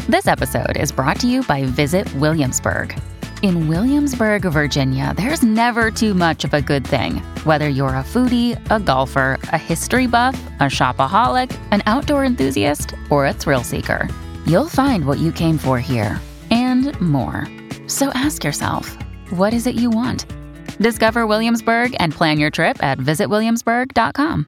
This episode is brought to you by Visit Williamsburg. In Williamsburg, Virginia, there's never too much of a good thing. Whether you're a foodie, a golfer, a history buff, a shopaholic, an outdoor enthusiast, or a thrill seeker, you'll find what you came for here and more. So ask yourself, what is it you want? Discover Williamsburg and plan your trip at visitwilliamsburg.com.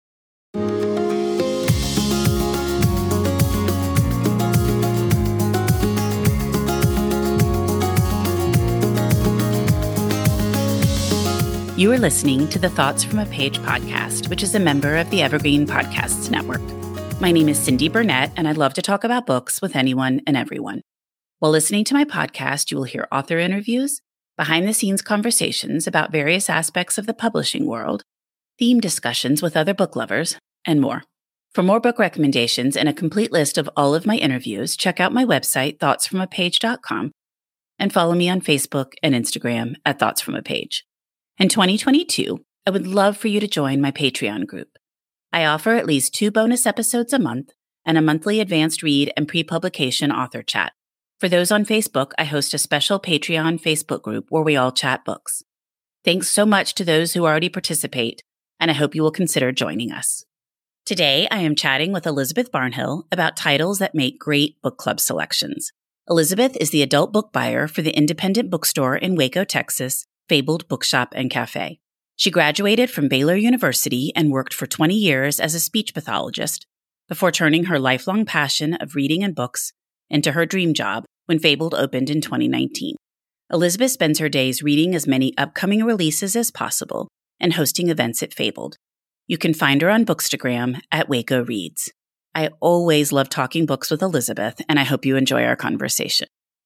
You are listening to the Thoughts from a Page podcast, which is a member of the Evergreen Podcasts Network. My name is Cindy Burnett, and I love to talk about books with anyone and everyone. While listening to my podcast, you will hear author interviews, behind-the-scenes conversations about various aspects of the publishing world, theme discussions with other book lovers, and more. For more book recommendations and a complete list of all of my interviews, check out my website, thoughtsfromapage.com, and follow me on Facebook and Instagram at Thoughts From a Page. In 2022, I would love for you to join my Patreon group. I offer at least 2 bonus episodes a month and a monthly advanced read and pre-publication author chat. For those on Facebook, I host a special Patreon Facebook group where we all chat books. Thanks so much to those who already participate, and I hope you will consider joining us. Today, I am chatting with Elizabeth Barnhill about titles that make great book club selections. Elizabeth is the adult book buyer for the independent bookstore in Waco, Texas, Fabled Bookshop and Cafe. She graduated from Baylor University and worked for 20 years as a speech pathologist before turning her lifelong passion of reading and books into her dream job when Fabled opened in 2019. Elizabeth spends her days reading as many upcoming releases as possible and hosting events at Fabled. You can find her on Bookstagram at Waco Reads. I always love talking books with Elizabeth, and I hope you enjoy our conversation.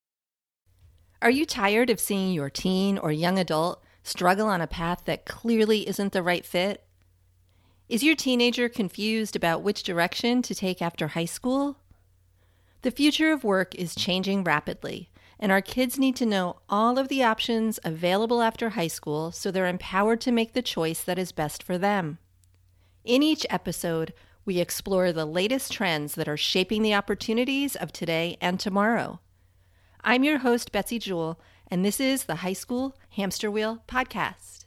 Are you tired of seeing your teen or young adult struggle on a path that clearly isn't the right fit? Is your teenager confused about which direction to take after high school? The future of work is changing rapidly, and our kids need to know all of the options available after high school so they're empowered to make the choice that is best for them. In each episode, we explore the latest trends that are shaping the opportunities of today and tomorrow. I'm your host, Betsy Jewell, and this is the High School Hamster Wheel Podcast.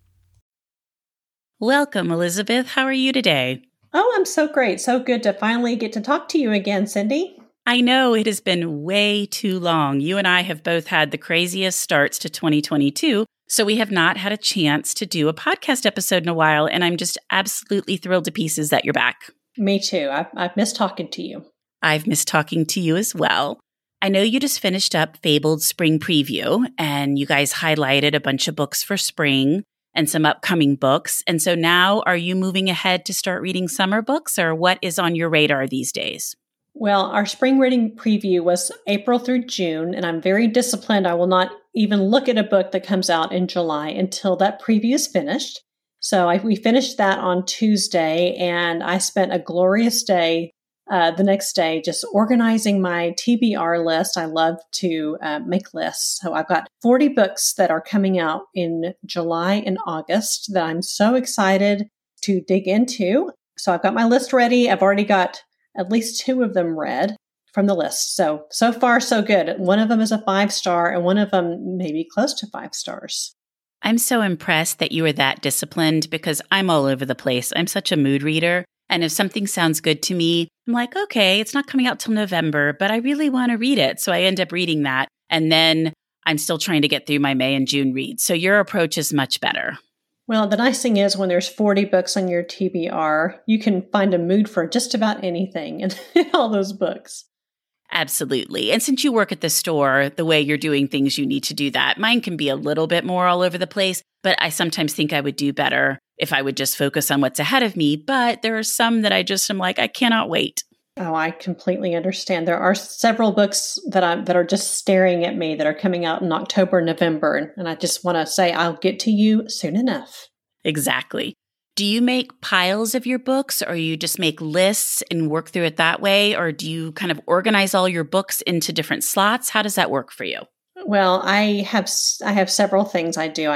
Welcome, Elizabeth. How are you today? Oh, I'm so great. So good to finally get to talk to you again, Cindy. I know it has been way too long. You and I have both had the craziest starts to 2022, so we have not had a chance to do a podcast episode in a while, and I'm just absolutely thrilled to pieces that you're back. Me too. I've missed talking to you. I've missed talking to you as well. I know you just finished up Fabled Spring Preview, and you guys highlighted a bunch of books for spring and some upcoming books. And so now, are you moving ahead to start reading summer books, or what is on your radar these days? Well, our spring reading preview was April through June, and I'm very disciplined. I will not even look at a book that comes out in July until that preview is finished. So we finished that on Tuesday, and I spent a glorious day the next day just organizing my TBR list. I love to make lists. So I've got 40 books that are coming out in July and August that I'm so excited to dig into. So I've got my list ready. I've already got at least 2 of them read from the list. So far, so good. One of them is a 5-star and one of them maybe close to 5 stars. I'm so impressed that you are that disciplined because I'm all over the place. I'm such a mood reader. And if something sounds good to me, I'm like, okay, it's not coming out till November, but I really want to read it. So I end up reading that. And then I'm still trying to get through my May and June reads. So your approach is much better. Well, the nice thing is when there's 40 books on your TBR, you can find a mood for just about anything in all those books. Absolutely. And since you work at the store, the way you're doing things, you need to do that. Mine can be a little bit more all over the place, but I sometimes think I would do better if I would just focus on what's ahead of me. But there are some that I just am like, I cannot wait. Oh, I completely understand. There are several books that are just staring at me that are coming out in October, November. And I just want to say I'll get to you soon enough. Exactly. Do you make piles of your books, or you just make lists and work through it that way? Or do you kind of organize all your books into different slots? How does that work for you? Well, I have several things I do.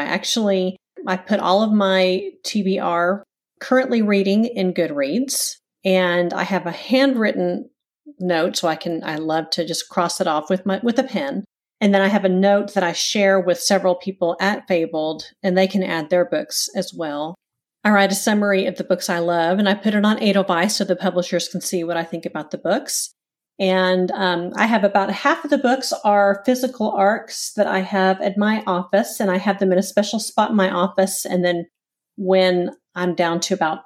I put all of my TBR currently reading in Goodreads, and I have a handwritten note, so I love to just cross it off with a pen. And then I have a note that I share with several people at Fabled, and they can add their books as well. I write a summary of the books I love, and I put it on Edelweiss so the publishers can see what I think about the books. And I have about half of the books are physical ARCs that I have at my office, and I have them in a special spot in my office. And then when I'm down to about,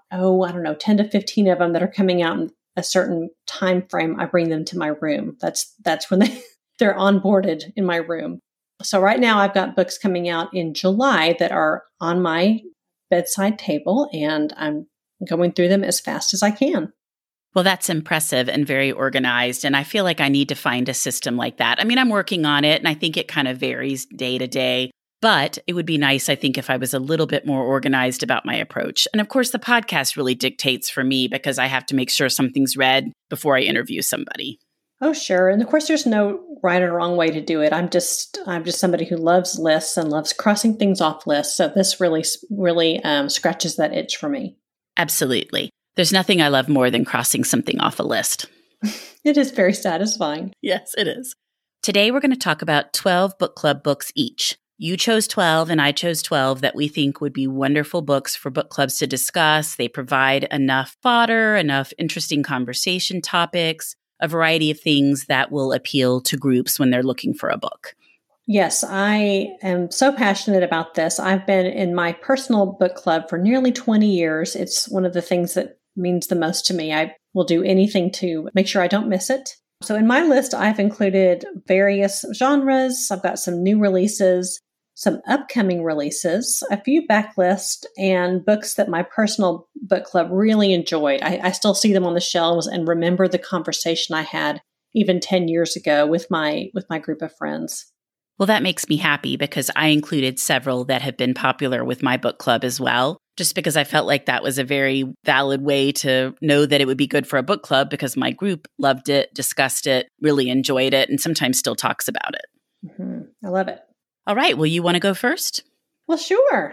10 to 15 of them that are coming out in a certain time frame, I bring them to my room. That's when they're onboarded in my room. So right now I've got books coming out in July that are on my bedside table, and I'm going through them as fast as I can. Well, that's impressive and very organized. And I feel like I need to find a system like that. I mean, I'm working on it, and I think it kind of varies day to day. But it would be nice, I think, if I was a little bit more organized about my approach. And of course, the podcast really dictates for me because I have to make sure something's read before I interview somebody. Oh, sure. And of course, there's no right or wrong way to do it. I'm just somebody who loves lists and loves crossing things off lists. So this really scratches that itch for me. Absolutely. There's nothing I love more than crossing something off a list. It is very satisfying. Yes, it is. Today, we're going to talk about 12 book club books each. You chose 12 and I chose 12 that we think would be wonderful books for book clubs to discuss. They provide enough fodder, enough interesting conversation topics, a variety of things that will appeal to groups when they're looking for a book. Yes, I am so passionate about this. I've been in my personal book club for nearly 20 years. It's one of the things that means the most to me. I will do anything to make sure I don't miss it. So in my list, I've included various genres. I've got some new releases, some upcoming releases, a few backlists, and books that my personal book club really enjoyed. I still see them on the shelves and remember the conversation I had even 10 years ago with my group of friends. Well, that makes me happy because I included several that have been popular with my book club as well, just because I felt like that was a very valid way to know that it would be good for a book club because my group loved it, discussed it, really enjoyed it, and sometimes still talks about it. Mm-hmm. I love it. All right. Well, you want to go first? Well, sure.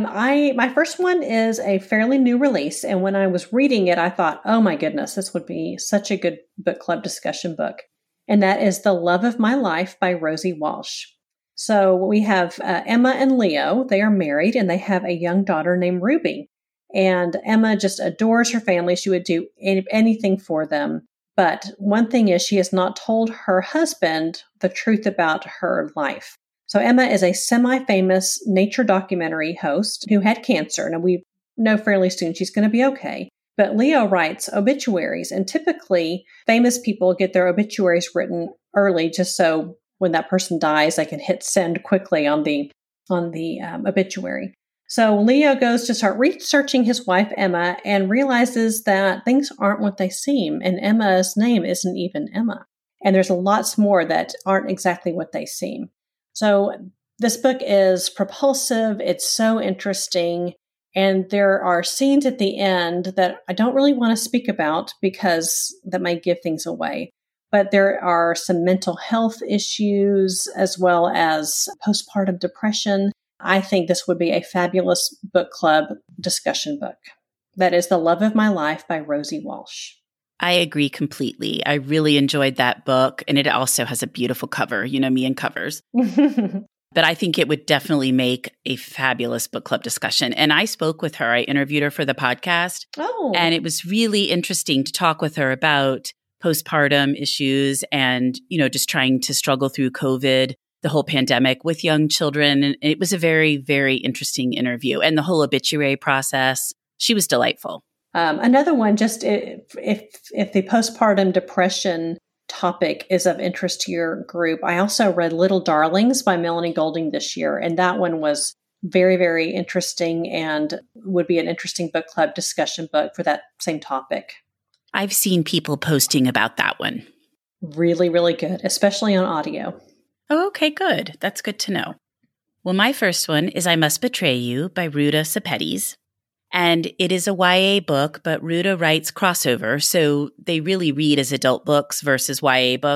My first one is a fairly new release. And when I was reading it, I thought, oh my goodness, this would be such a good book club discussion book. And that is The Love of My Life by Rosie Walsh. So we have Emma and Leo. They are married and they have a young daughter named Ruby. And Emma just adores her family. She would do anything for them. But one thing is she has not told her husband the truth about her life. So Emma is a semi-famous nature documentary host who had cancer. Now we know fairly soon she's going to be okay. But Leo writes obituaries, and typically famous people get their obituaries written early just so when that person dies, they can hit send quickly on the obituary. So Leo goes to start researching his wife, Emma, and realizes that things aren't what they seem. And Emma's name isn't even Emma. And there's lots more that aren't exactly what they seem. So this book is propulsive. It's so interesting. And there are scenes at the end that I don't really want to speak about because that might give things away. But there are some mental health issues as well as postpartum depression. I think this would be a fabulous book club discussion book. That is The Love of My Life by Rosie Walsh. I agree completely. I really enjoyed that book, and it also has a beautiful cover. You know me and covers. But I think it would definitely make a fabulous book club discussion. And I spoke with her. I interviewed her for the podcast. Oh. And it was really interesting to talk with her about postpartum issues and, just trying to struggle through COVID, the whole pandemic with young children. And it was a very, very interesting interview. And the whole obituary process, she was delightful. Another one, just if the postpartum depression topic is of interest to your group, I also read Little Darlings by Melanie Golding this year. And that one was very, very interesting and would be an interesting book club discussion book for that same topic. I've seen people posting about that one. Really, really good, especially on audio. Oh, okay, good. That's good to know. Well, my first one is I Must Betray You by Ruta Sepetys. And it is a YA book, but Ruta writes crossover, so they really read as adult books versus YA books.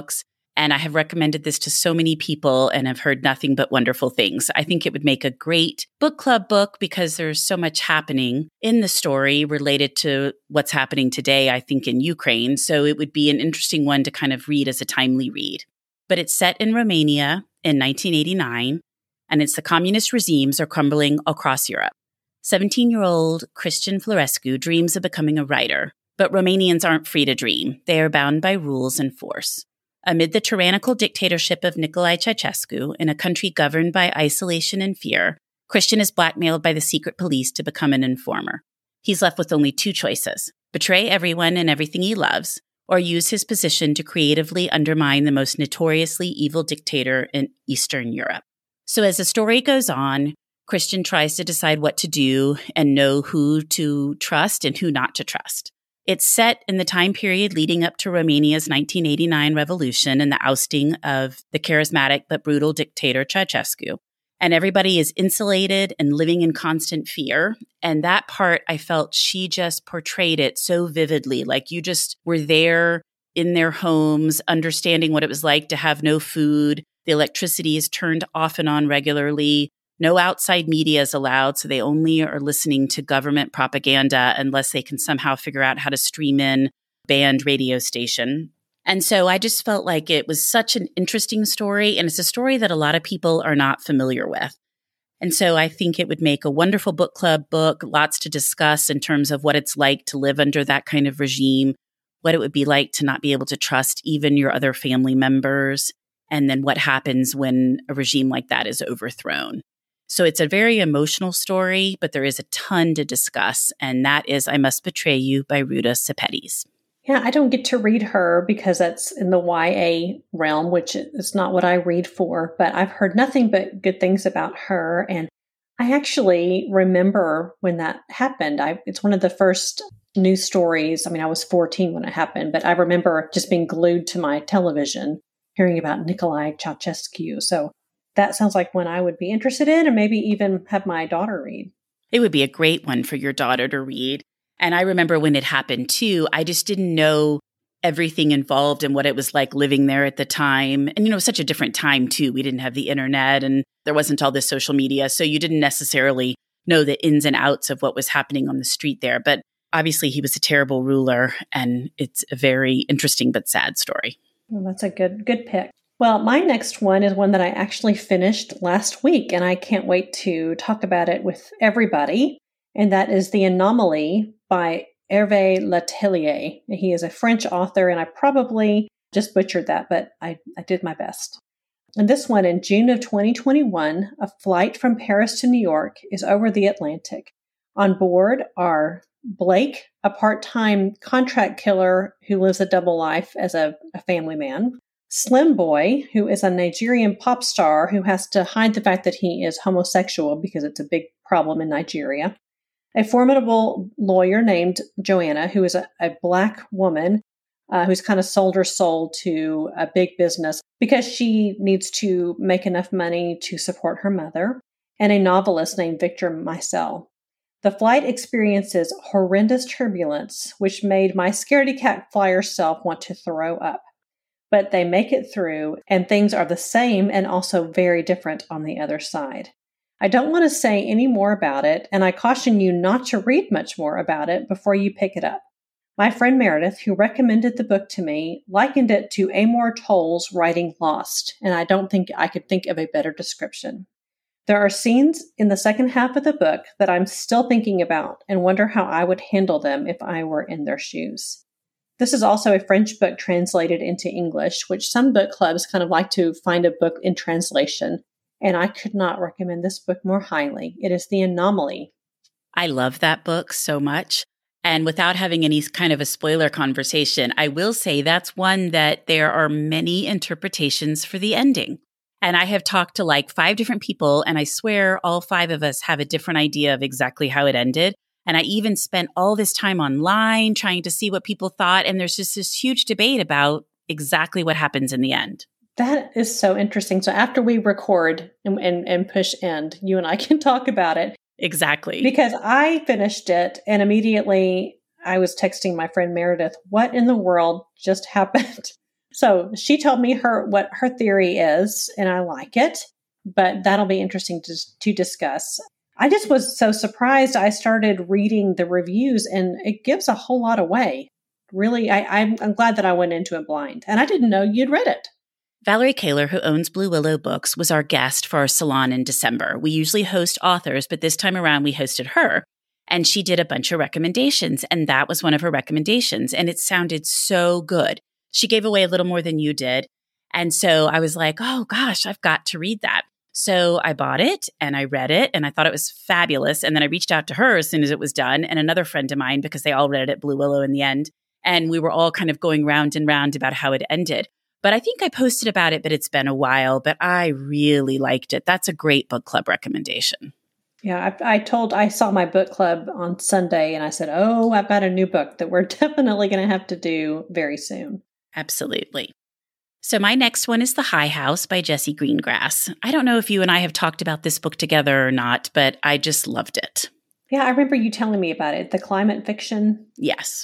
And I have recommended this to so many people and have heard nothing but wonderful things. I think it would make a great book club book because there's so much happening in the story related to what's happening today, I think, in Ukraine. So it would be an interesting one to kind of read as a timely read. But it's set in Romania in 1989, and it's the communist regimes are crumbling across Europe. 17-year-old Cristian Florescu dreams of becoming a writer, but Romanians aren't free to dream. They are bound by rules and force. Amid the tyrannical dictatorship of Nicolae Ceausescu, in a country governed by isolation and fear, Cristian is blackmailed by the secret police to become an informer. He's left with only two choices: betray everyone and everything he loves, or use his position to creatively undermine the most notoriously evil dictator in Eastern Europe. So as the story goes on, Cristian tries to decide what to do and know who to trust and who not to trust. It's set in the time period leading up to Romania's 1989 revolution and the ousting of the charismatic but brutal dictator Ceausescu. And everybody is insulated and living in constant fear. And that part, I felt she just portrayed it so vividly. Like you just were there in their homes, understanding what it was like to have no food. The electricity is turned off and on regularly. No outside media is allowed, so they only are listening to government propaganda unless they can somehow figure out how to stream in banned radio station. And so I just felt like it was such an interesting story, and it's a story that a lot of people are not familiar with. And so I think it would make a wonderful book club book, lots to discuss in terms of what it's like to live under that kind of regime, what it would be like to not be able to trust even your other family members, and then what happens when a regime like that is overthrown. So it's a very emotional story, but there is a ton to discuss, and that is I Must Betray You by Ruta Sepetys. Yeah, I don't get to read her because that's in the YA realm, which is not what I read for, but I've heard nothing but good things about her. And I actually remember when that happened. It's one of the first news stories. I mean, I was 14 when it happened, but I remember just being glued to my television, hearing about Nicolae Ceausescu. So that sounds like one I would be interested in, and maybe even have my daughter read. It would be a great one for your daughter to read. And I remember when it happened too, I just didn't know everything involved and what it was like living there at the time. And, it was such a different time too. We didn't have the internet and there wasn't all this social media. So you didn't necessarily know the ins and outs of what was happening on the street there. But obviously he was a terrible ruler, and it's a very interesting but sad story. Well, that's a good pick. Well, my next one is one that I actually finished last week, and I can't wait to talk about it with everybody. And that is The Anomaly by Hervé Letellier. He is a French author, and I probably just butchered that, but I did my best. And this one, in June of 2021, a flight from Paris to New York is over the Atlantic. On board are Blake, a part-time contract killer who lives a double life as a family man; Slim Boy, who is a Nigerian pop star who has to hide the fact that he is homosexual because it's a big problem in Nigeria; a formidable lawyer named Joanna, who is a Black woman who's kind of sold her soul to a big business because she needs to make enough money to support her mother; and a novelist named Victor Maisel. The flight experiences horrendous turbulence, which made my scaredy cat flyer self want to throw up. But they make it through, and things are the same and also very different on the other side. I don't want to say any more about it, and I caution you not to read much more about it before you pick it up. My friend Meredith, who recommended the book to me, likened it to Amor Towles writing Lost, and I don't think I could think of a better description. There are scenes in the second half of the book that I'm still thinking about and wonder how I would handle them if I were in their shoes. This is also a French book translated into English, which some book clubs kind of like to find a book in translation, and I could not recommend this book more highly. It is The Anomaly. I love that book so much. And without having any kind of a spoiler conversation, I will say that's one that there are many interpretations for the ending. And I have talked to like 5 different people, and I swear all 5 of us have a different idea of exactly how it ended. And I even spent all this time online trying to see what people thought. And there's just this huge debate about exactly what happens in the end. That is so interesting. So after we record and push end, you and I can talk about it. Exactly. Because I finished it and immediately I was texting my friend Meredith, what in the world just happened? So she told me what her theory is, and I like it, but that'll be interesting to discuss. I just was so surprised. I started reading the reviews, and it gives a whole lot away. Really, I'm glad that I went into it blind, and I didn't know you'd read it. Valerie Kaler, who owns Blue Willow Books, was our guest for our salon in December. We usually host authors, but this time around we hosted her, and she did a bunch of recommendations, and that was one of her recommendations, and it sounded so good. She gave away a little more than you did, and so I was like, oh gosh, I've got to read that. So I bought it, and I read it, and I thought it was fabulous, and then I reached out to her as soon as it was done, and another friend of mine, because they all read it at Blue Willow in the end, and we were all kind of going round and round about how it ended. But I think I posted about it, but it's been a while, but I really liked it. That's a great book club recommendation. Yeah, I saw my book club on Sunday and I said, oh, I've got a new book that we're definitely going to have to do very soon. Absolutely. So my next one is The High House by Jessie Greengrass. I don't know if you and I have talked about this book together or not, but I just loved it. Yeah, I remember you telling me about it, the climate fiction. Yes.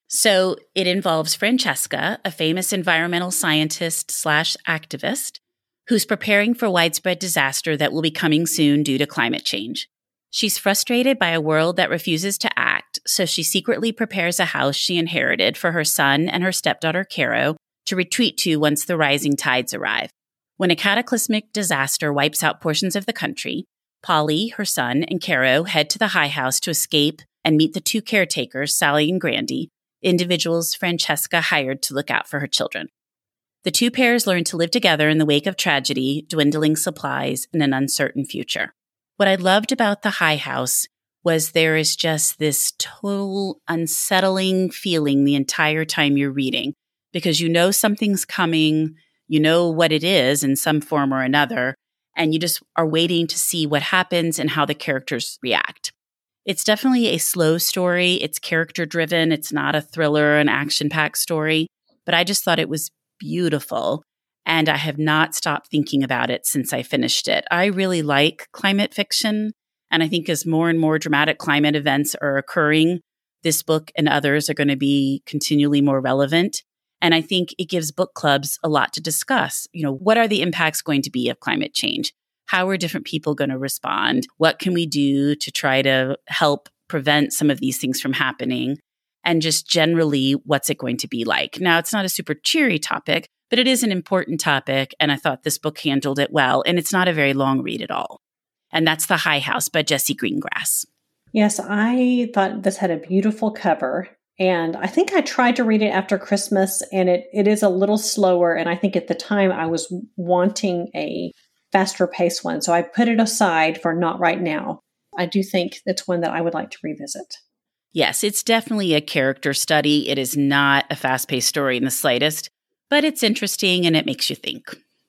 So it involves Francesca, a famous environmental scientist / activist, who's preparing for widespread disaster that will be coming soon due to climate change. She's frustrated by a world that refuses to act, so she secretly prepares a house she inherited for her son and her stepdaughter Caro to retreat to once the rising tides arrive. When a cataclysmic disaster wipes out portions of the country, Polly, her son, and Caro head to the High House to escape and meet the two caretakers, Sally and Grandy, individuals Francesca hired to look out for her children. The two pairs learn to live together in the wake of tragedy, dwindling supplies, and an uncertain future. What I loved about the High House was there is just this total unsettling feeling the entire time you're reading, because you know something's coming, you know what it is in some form or another, and you just are waiting to see what happens and how the characters react. It's definitely a slow story. It's character-driven. It's not a thriller, an action-packed story. But I just thought it was beautiful, and I have not stopped thinking about it since I finished it. I really like climate fiction, and I think as more and more dramatic climate events are occurring, this book and others are going to be continually more relevant. And I think it gives book clubs a lot to discuss. You know, what are the impacts going to be of climate change? How are different people going to respond? What can we do to try to help prevent some of these things from happening? And just generally, what's it going to be like? Now, it's not a super cheery topic, but it is an important topic. And I thought this book handled it well. And it's not a very long read at all. And that's The High House by Jessie Greengrass. Yes, I thought this had a beautiful cover. And I think I tried to read it after Christmas, and it is a little slower. And I think at the time I was wanting a faster paced one. So I put it aside for not right now. I do think it's one that I would like to revisit. Yes, it's definitely a character study. It is not a fast-paced story in the slightest, but it's interesting and it makes you think.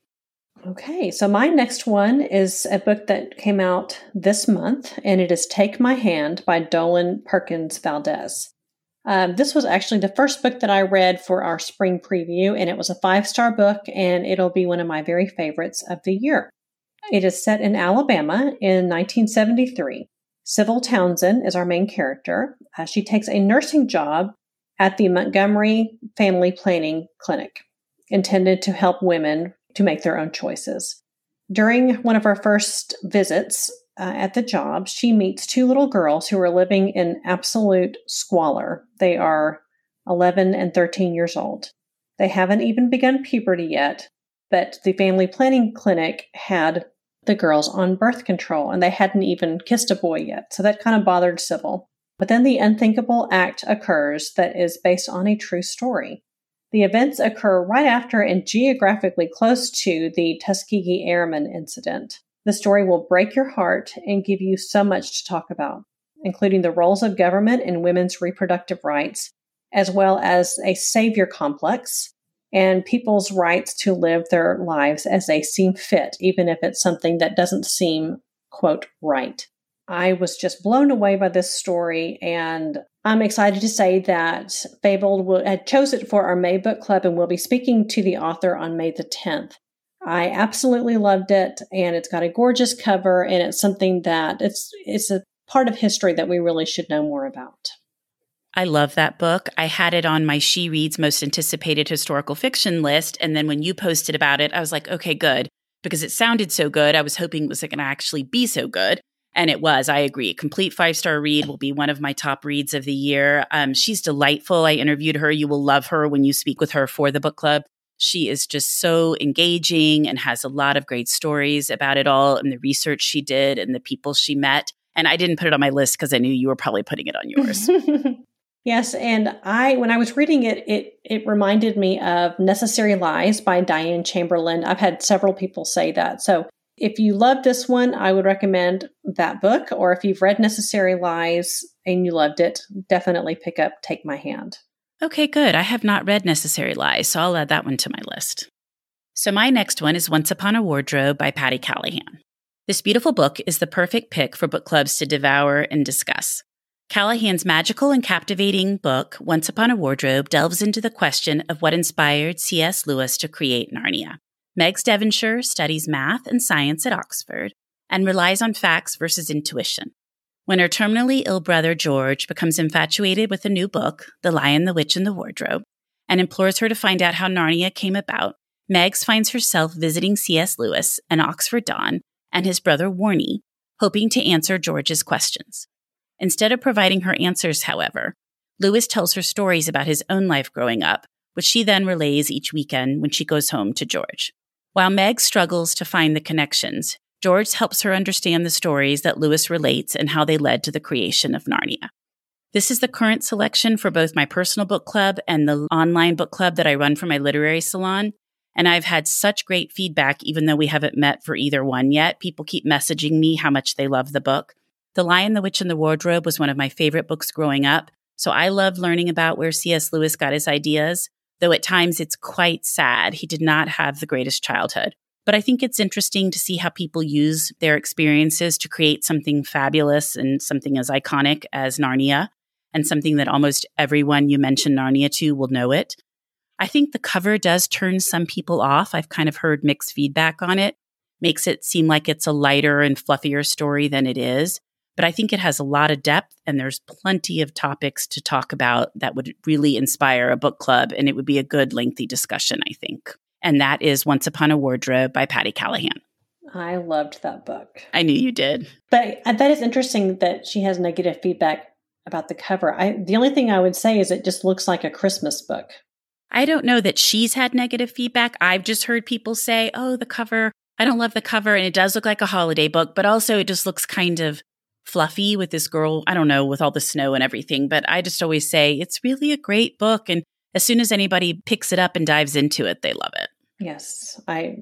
Okay, so my next one is a book that came out this month, and it is Take My Hand by Dolen Perkins Valdez. This was actually the first book that I read for our spring preview, and it was a 5-star book, and it'll be one of my very favorites of the year. It is set in Alabama in 1973. Sybil Townsend is our main character. She takes a nursing job at the Montgomery Family Planning Clinic, intended to help women to make their own choices. During one of her first visits at the job, she meets 2 little girls who are living in absolute squalor. They are 11 and 13 years old. They haven't even begun puberty yet, but the family planning clinic had the girls on birth control, and they hadn't even kissed a boy yet. So that kind of bothered Sybil. But then the unthinkable act occurs that is based on a true story. The events occur right after and geographically close to the Tuskegee Airmen incident. The story will break your heart and give you so much to talk about, including the roles of government in women's reproductive rights, as well as a savior complex and people's rights to live their lives as they seem fit, even if it's something that doesn't seem, quote, right. I was just blown away by this story, and I'm excited to say that Fabled had chose it for our May book club, and we'll be speaking to the author on May the 10th. I absolutely loved it, and it's got a gorgeous cover, and it's something that it's a part of history that we really should know more about. I love that book. I had it on my She Reads Most Anticipated Historical Fiction list. And then when you posted about it, I was like, okay, good. Because it sounded so good. I was hoping it was going to actually be so good. And it was. I agree. Complete 5-star read, will be one of my top reads of the year. She's delightful. I interviewed her. You will love her when you speak with her for the book club. She is just so engaging and has a lot of great stories about it all and the research she did and the people she met. And I didn't put it on my list because I knew you were probably putting it on yours. Yes, and when I was reading it, it reminded me of Necessary Lies by Diane Chamberlain. I've had several people say that. So if you love this one, I would recommend that book. Or if you've read Necessary Lies and you loved it, definitely pick up Take My Hand. Okay, good. I have not read Necessary Lies, so I'll add that one to my list. So my next one is Once Upon a Wardrobe by Patti Callahan. This beautiful book is the perfect pick for book clubs to devour and discuss. Callahan's magical and captivating book, Once Upon a Wardrobe, delves into the question of what inspired C.S. Lewis to create Narnia. Megs Devonshire studies math and science at Oxford and relies on facts versus intuition. When her terminally ill brother George becomes infatuated with a new book, The Lion, the Witch, and the Wardrobe, and implores her to find out how Narnia came about, Megs finds herself visiting C.S. Lewis and Oxford Don and his brother Warnie, hoping to answer George's questions. Instead of providing her answers, however, Lewis tells her stories about his own life growing up, which she then relays each weekend when she goes home to George. While Meg struggles to find the connections, George helps her understand the stories that Lewis relates and how they led to the creation of Narnia. This is the current selection for both my personal book club and the online book club that I run for my literary salon. And I've had such great feedback, even though we haven't met for either one yet. People keep messaging me how much they love the book. The Lion, the Witch, and the Wardrobe was one of my favorite books growing up. So I loved learning about where C.S. Lewis got his ideas, though at times it's quite sad. He did not have the greatest childhood. But I think it's interesting to see how people use their experiences to create something fabulous and something as iconic as Narnia, and something that almost everyone you mention Narnia to will know it. I think the cover does turn some people off. I've kind of heard mixed feedback on it. Makes it seem like it's a lighter and fluffier story than it is. But I think it has a lot of depth, and there's plenty of topics to talk about that would really inspire a book club, and it would be a good lengthy discussion, I think. And that is Once Upon a Wardrobe by Patti Callahan. I loved that book. I knew you did. But that is interesting that she has negative feedback about the cover. The only thing I would say is it just looks like a Christmas book. I don't know that she's had negative feedback. I've just heard people say, oh, the cover, I don't love the cover. And it does look like a holiday book, but also it just looks kind of fluffy with this girl, I don't know, with all the snow and everything. But I just always say it's really a great book. And as soon as anybody picks it up and dives into it, they love it. Yes, I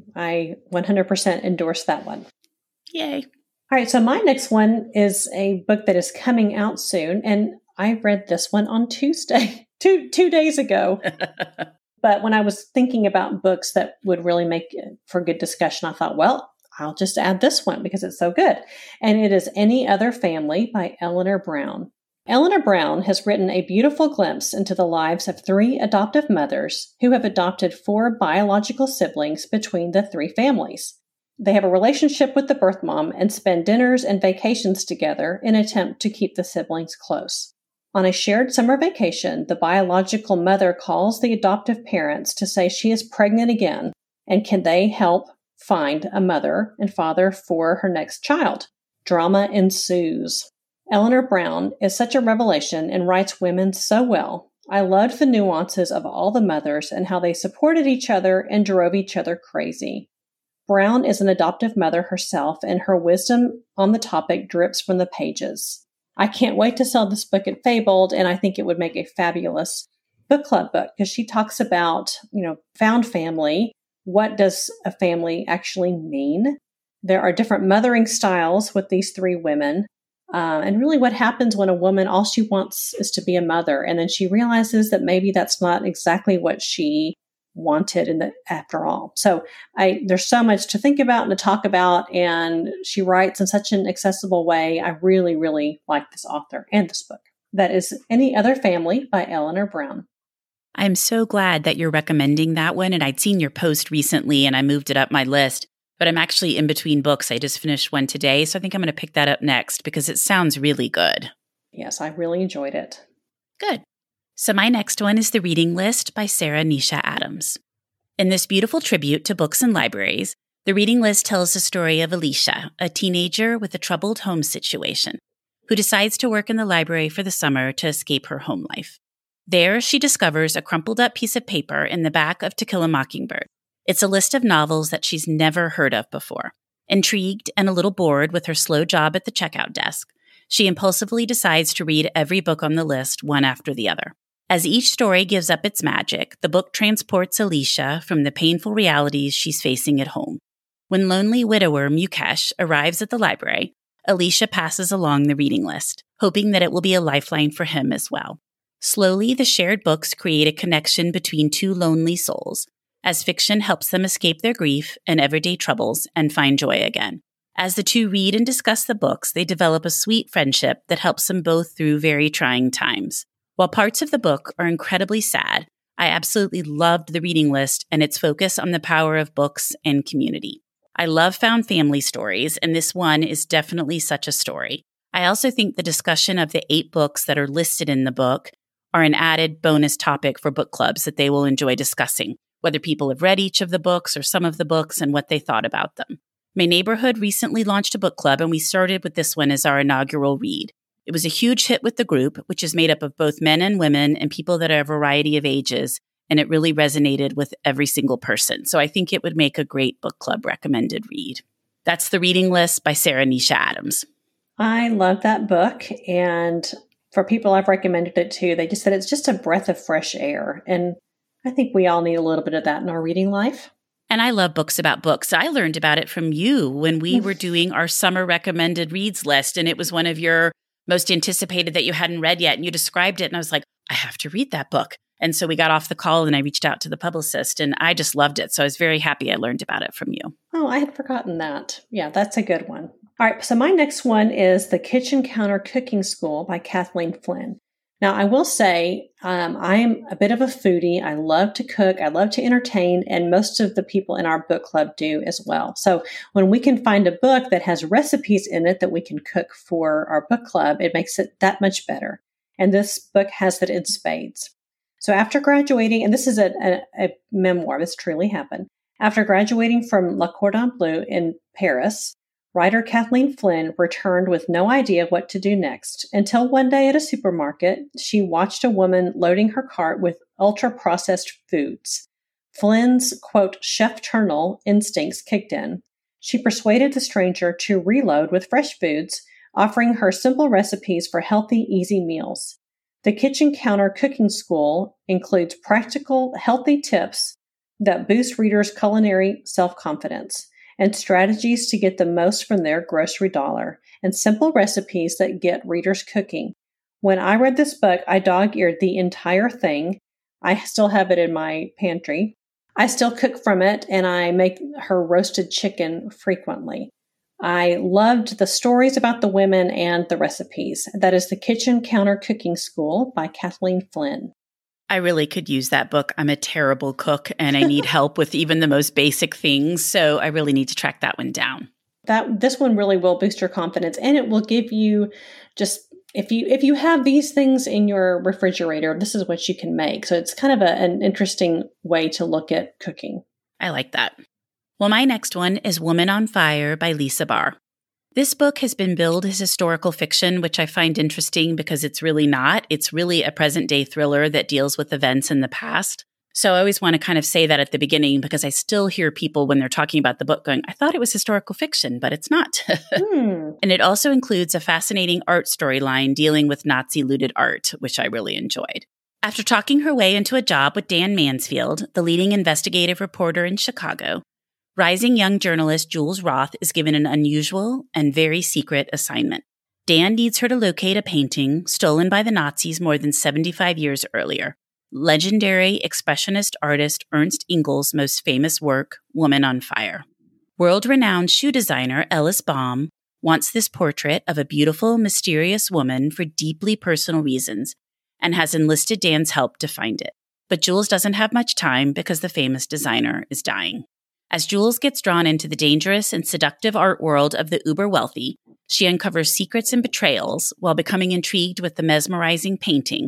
100% endorse that one. Yay. All right, so my next one is a book that is coming out soon. And I read this one on Tuesday, two days ago. But when I was thinking about books that would really make for good discussion, I thought, well, I'll just add this one because it's so good. And it is Any Other Family by Eleanor Brown. Eleanor Brown has written a beautiful glimpse into the lives of 3 adoptive mothers who have adopted 4 biological siblings between the 3 families. They have a relationship with the birth mom and spend dinners and vacations together in an attempt to keep the siblings close. On a shared summer vacation, the biological mother calls the adoptive parents to say she is pregnant again and can they help find a mother and father for her next child. Drama ensues. Eleanor Brown is such a revelation and writes women so well. I loved the nuances of all the mothers and how they supported each other and drove each other crazy. Brown is an adoptive mother herself, and her wisdom on the topic drips from the pages. I can't wait to sell this book at Fabled, and I think it would make a fabulous book club book because she talks about, found family. What does a family actually mean? There are different mothering styles with these 3 women. And really what happens when a woman, all she wants is to be a mother. And then she realizes that maybe that's not exactly what she wanted after all. So there's so much to think about and to talk about. And she writes in such an accessible way. I really, really like this author and this book. That is Any Other Family by Eleanor Brown. I'm so glad that you're recommending that one. And I'd seen your post recently and I moved it up my list. But I'm actually in between books. I just finished one today, so I think I'm going to pick that up next because it sounds really good. Yes, I really enjoyed it. Good. So my next one is The Reading List by Sarah Nisha Adams. In this beautiful tribute to books and libraries, The Reading List tells the story of Alicia, a teenager with a troubled home situation, who decides to work in the library for the summer to escape her home life. There, she discovers a crumpled up piece of paper in the back of To Kill a Mockingbird. It's a list of novels that she's never heard of before. Intrigued and a little bored with her slow job at the checkout desk, she impulsively decides to read every book on the list one after the other. As each story gives up its magic, the book transports Alicia from the painful realities she's facing at home. When lonely widower Mukesh arrives at the library, Alicia passes along the reading list, hoping that it will be a lifeline for him as well. Slowly, the shared books create a connection between two lonely souls, as fiction helps them escape their grief and everyday troubles and find joy again. As the two read and discuss the books, they develop a sweet friendship that helps them both through very trying times. While parts of the book are incredibly sad, I absolutely loved The Reading List and its focus on the power of books and community. I love found family stories, and this one is definitely such a story. I also think the discussion of the 8 books that are listed in the book are an added bonus topic for book clubs that they will enjoy discussing, whether people have read each of the books or some of the books and what they thought about them. My neighborhood recently launched a book club, and we started with this one as our inaugural read. It was a huge hit with the group, which is made up of both men and women and people that are a variety of ages, and it really resonated with every single person. So I think it would make a great book club recommended read. That's The Reading List by Sarah Nisha Adams. I love that book, and for people I've recommended it to, they just said it's just a breath of fresh air, and I think we all need a little bit of that in our reading life. And I love books about books. I learned about it from you when we were doing our summer recommended reads list, and it was one of your most anticipated that you hadn't read yet, and you described it, and I was like, I have to read that book. And so we got off the call, and I reached out to the publicist, and I just loved it. So I was very happy I learned about it from you. Oh, I had forgotten that. Yeah, that's a good one. All right, so my next one is The Kitchen Counter Cooking School by Kathleen Flynn. Now, I will say I am a bit of a foodie. I love to cook. I love to entertain, and most of the people in our book club do as well. So when we can find a book that has recipes in it that we can cook for our book club, it makes it that much better. And this book has that in spades. So after graduating, and this is a memoir, this truly happened. After graduating from Le Cordon Bleu in Paris, writer Kathleen Flynn returned with no idea what to do next until one day at a supermarket, she watched a woman loading her cart with ultra-processed foods. Flynn's, quote, chef-ternal instincts kicked in. She persuaded the stranger to reload with fresh foods, offering her simple recipes for healthy, easy meals. The Kitchen Counter Cooking School includes practical, healthy tips that boost readers' culinary self-confidence, and strategies to get the most from their grocery dollar, and simple recipes that get readers cooking. When I read this book, I dog-eared the entire thing. I still have it in my pantry. I still cook from it, and I make her roasted chicken frequently. I loved the stories about the women and the recipes. That is The Kitchen Counter Cooking School by Kathleen Flynn. I really could use that book. I'm a terrible cook and I need help with even the most basic things. So I really need to track that one down. This one really will boost your confidence, and it will give you just, if you have these things in your refrigerator, this is what you can make. So it's kind of an interesting way to look at cooking. I like that. Well, my next one is Woman on Fire by Lisa Barr. This book has been billed as historical fiction, which I find interesting because it's really not. It's really a present-day thriller that deals with events in the past. So I always want to kind of say that at the beginning because I still hear people when they're talking about the book going, I thought it was historical fiction, but it's not. And it also includes a fascinating art storyline dealing with Nazi-looted art, which I really enjoyed. After talking her way into a job with Dan Mansfield, the leading investigative reporter in Chicago, rising young journalist Jules Roth is given an unusual and very secret assignment. Dan needs her to locate a painting stolen by the Nazis more than 75 years earlier. Legendary expressionist artist Ernst Engel's most famous work, Woman on Fire. World-renowned shoe designer Ellis Baum wants this portrait of a beautiful, mysterious woman for deeply personal reasons and has enlisted Dan's help to find it. But Jules doesn't have much time because the famous designer is dying. As Jules gets drawn into the dangerous and seductive art world of the uber-wealthy, she uncovers secrets and betrayals while becoming intrigued with the mesmerizing painting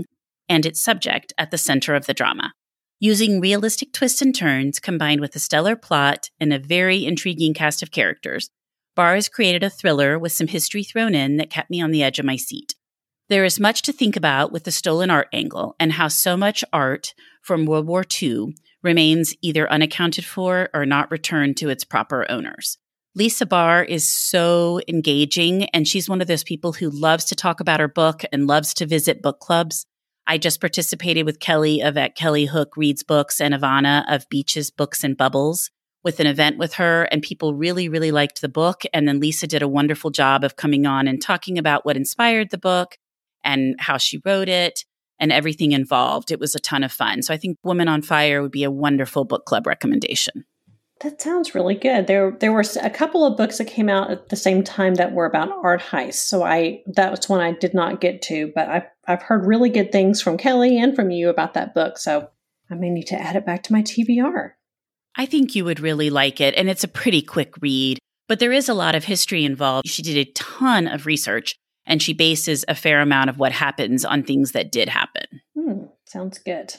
and its subject at the center of the drama. Using realistic twists and turns combined with a stellar plot and a very intriguing cast of characters, Barr has created a thriller with some history thrown in that kept me on the edge of my seat. There is much to think about with the stolen art angle and how so much art from World War II remains either unaccounted for or not returned to its proper owners. Lisa Barr is so engaging, and she's one of those people who loves to talk about her book and loves to visit book clubs. I just participated with Kelly of At Kelly Hook Reads Books and Ivana of Beaches, Books and Bubbles with an event with her, and people really, really liked the book. And then Lisa did a wonderful job of coming on and talking about what inspired the book and how she wrote it and everything involved. It was a ton of fun. So I think Women on Fire would be a wonderful book club recommendation. That sounds really good. There were a couple of books that came out at the same time that were about art heists. So that was one I did not get to, but I've heard really good things from Kelly and from you about that book. So I may need to add it back to my TBR. I think you would really like it, and it's a pretty quick read, but there is a lot of history involved. She did a ton of research, and she bases a fair amount of what happens on things that did happen. Sounds good.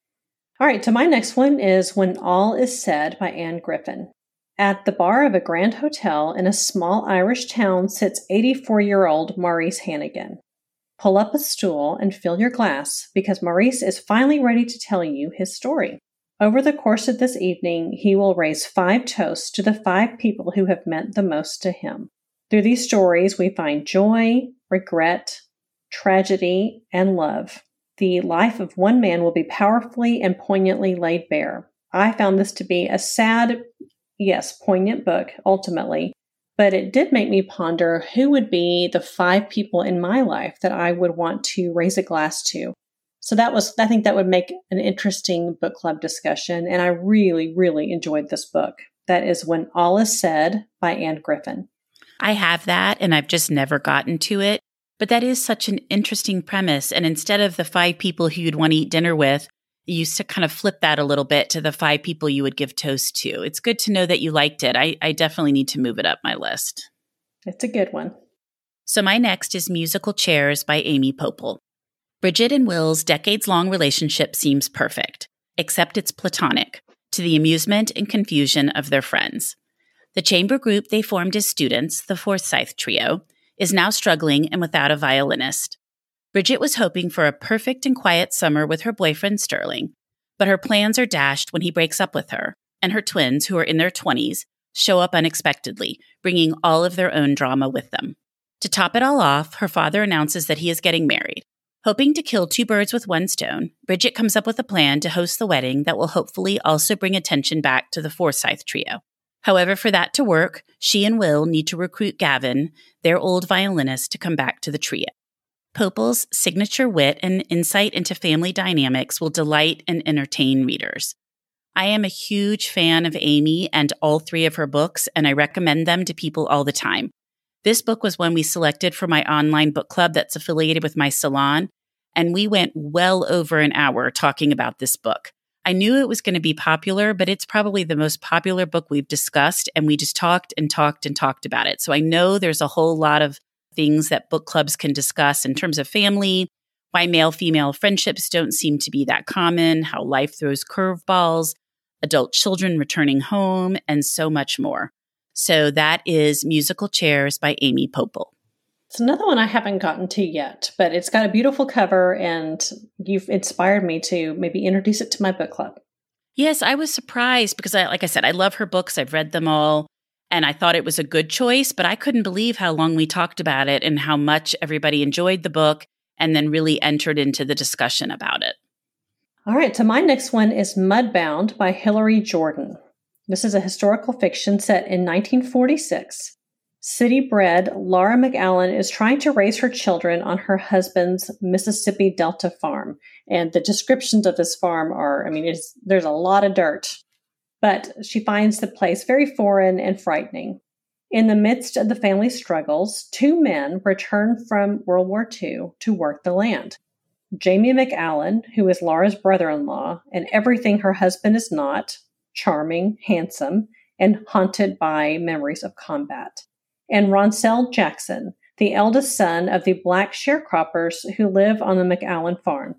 All right, so my next one is When All Is Said by Anne Griffin. At the bar of a grand hotel in a small Irish town sits 84-year-old Maurice Hannigan. Pull up a stool and fill your glass because Maurice is finally ready to tell you his story. Over the course of this evening, he will raise 5 toasts to the 5 people who have meant the most to him. Through these stories, we find joy, regret, tragedy, and love. The life of one man will be powerfully and poignantly laid bare. I found this to be a sad, yes, poignant book, ultimately, but it did make me ponder who would be the 5 people in my life that I would want to raise a glass to. So I think that would make an interesting book club discussion, and I really, really enjoyed this book. That is When All Is Said by Anne Griffin. I have that, and I've just never gotten to it. But that is such an interesting premise. And instead of the 5 people who you'd want to eat dinner with, you used to kind of flip that a little bit to the 5 people you would give toast to. It's good to know that you liked it. I definitely need to move it up my list. It's a good one. So my next is Musical Chairs by Amy Pople. Bridget and Will's decades-long relationship seems perfect, except it's platonic, to the amusement and confusion of their friends. The chamber group they formed as students, the Forsyth Trio, is now struggling and without a violinist. Bridget was hoping for a perfect and quiet summer with her boyfriend Sterling, but her plans are dashed when he breaks up with her, and her twins, who are in their 20s, show up unexpectedly, bringing all of their own drama with them. To top it all off, her father announces that he is getting married. Hoping to kill 2 birds with one stone, Bridget comes up with a plan to host the wedding that will hopefully also bring attention back to the Forsyth Trio. However, for that to work, she and Will need to recruit Gavin, their old violinist, to come back to the trio. Pople's signature wit and insight into family dynamics will delight and entertain readers. I am a huge fan of Amy and all 3 of her books, and I recommend them to people all the time. This book was one we selected for my online book club that's affiliated with my salon, and we went well over an hour talking about this book. I knew it was going to be popular, but it's probably the most popular book we've discussed, and we just talked and talked and talked about it. So I know there's a whole lot of things that book clubs can discuss in terms of family, why male-female friendships don't seem to be that common, how life throws curveballs, adult children returning home, and so much more. So that is Musical Chairs by Amy Pople. It's another one I haven't gotten to yet, but it's got a beautiful cover, and you've inspired me to maybe introduce it to my book club. Yes, I was surprised because, like I said, I love her books. I've read them all, and I thought it was a good choice, but I couldn't believe how long we talked about it and how much everybody enjoyed the book and then really entered into the discussion about it. All right, so my next one is Mudbound by Hilary Jordan. This is a historical fiction set in 1946. City-bred Laura McAllen is trying to raise her children on her husband's Mississippi Delta farm. And the descriptions of this farm are, there's a lot of dirt. But she finds the place very foreign and frightening. In the midst of the family's struggles, 2 men return from World War II to work the land. Jamie McAllen, who is Laura's brother-in-law, and everything her husband is not, charming, handsome, and haunted by memories of combat. And Ronsell Jackson, the eldest son of the black sharecroppers who live on the McAllen farm.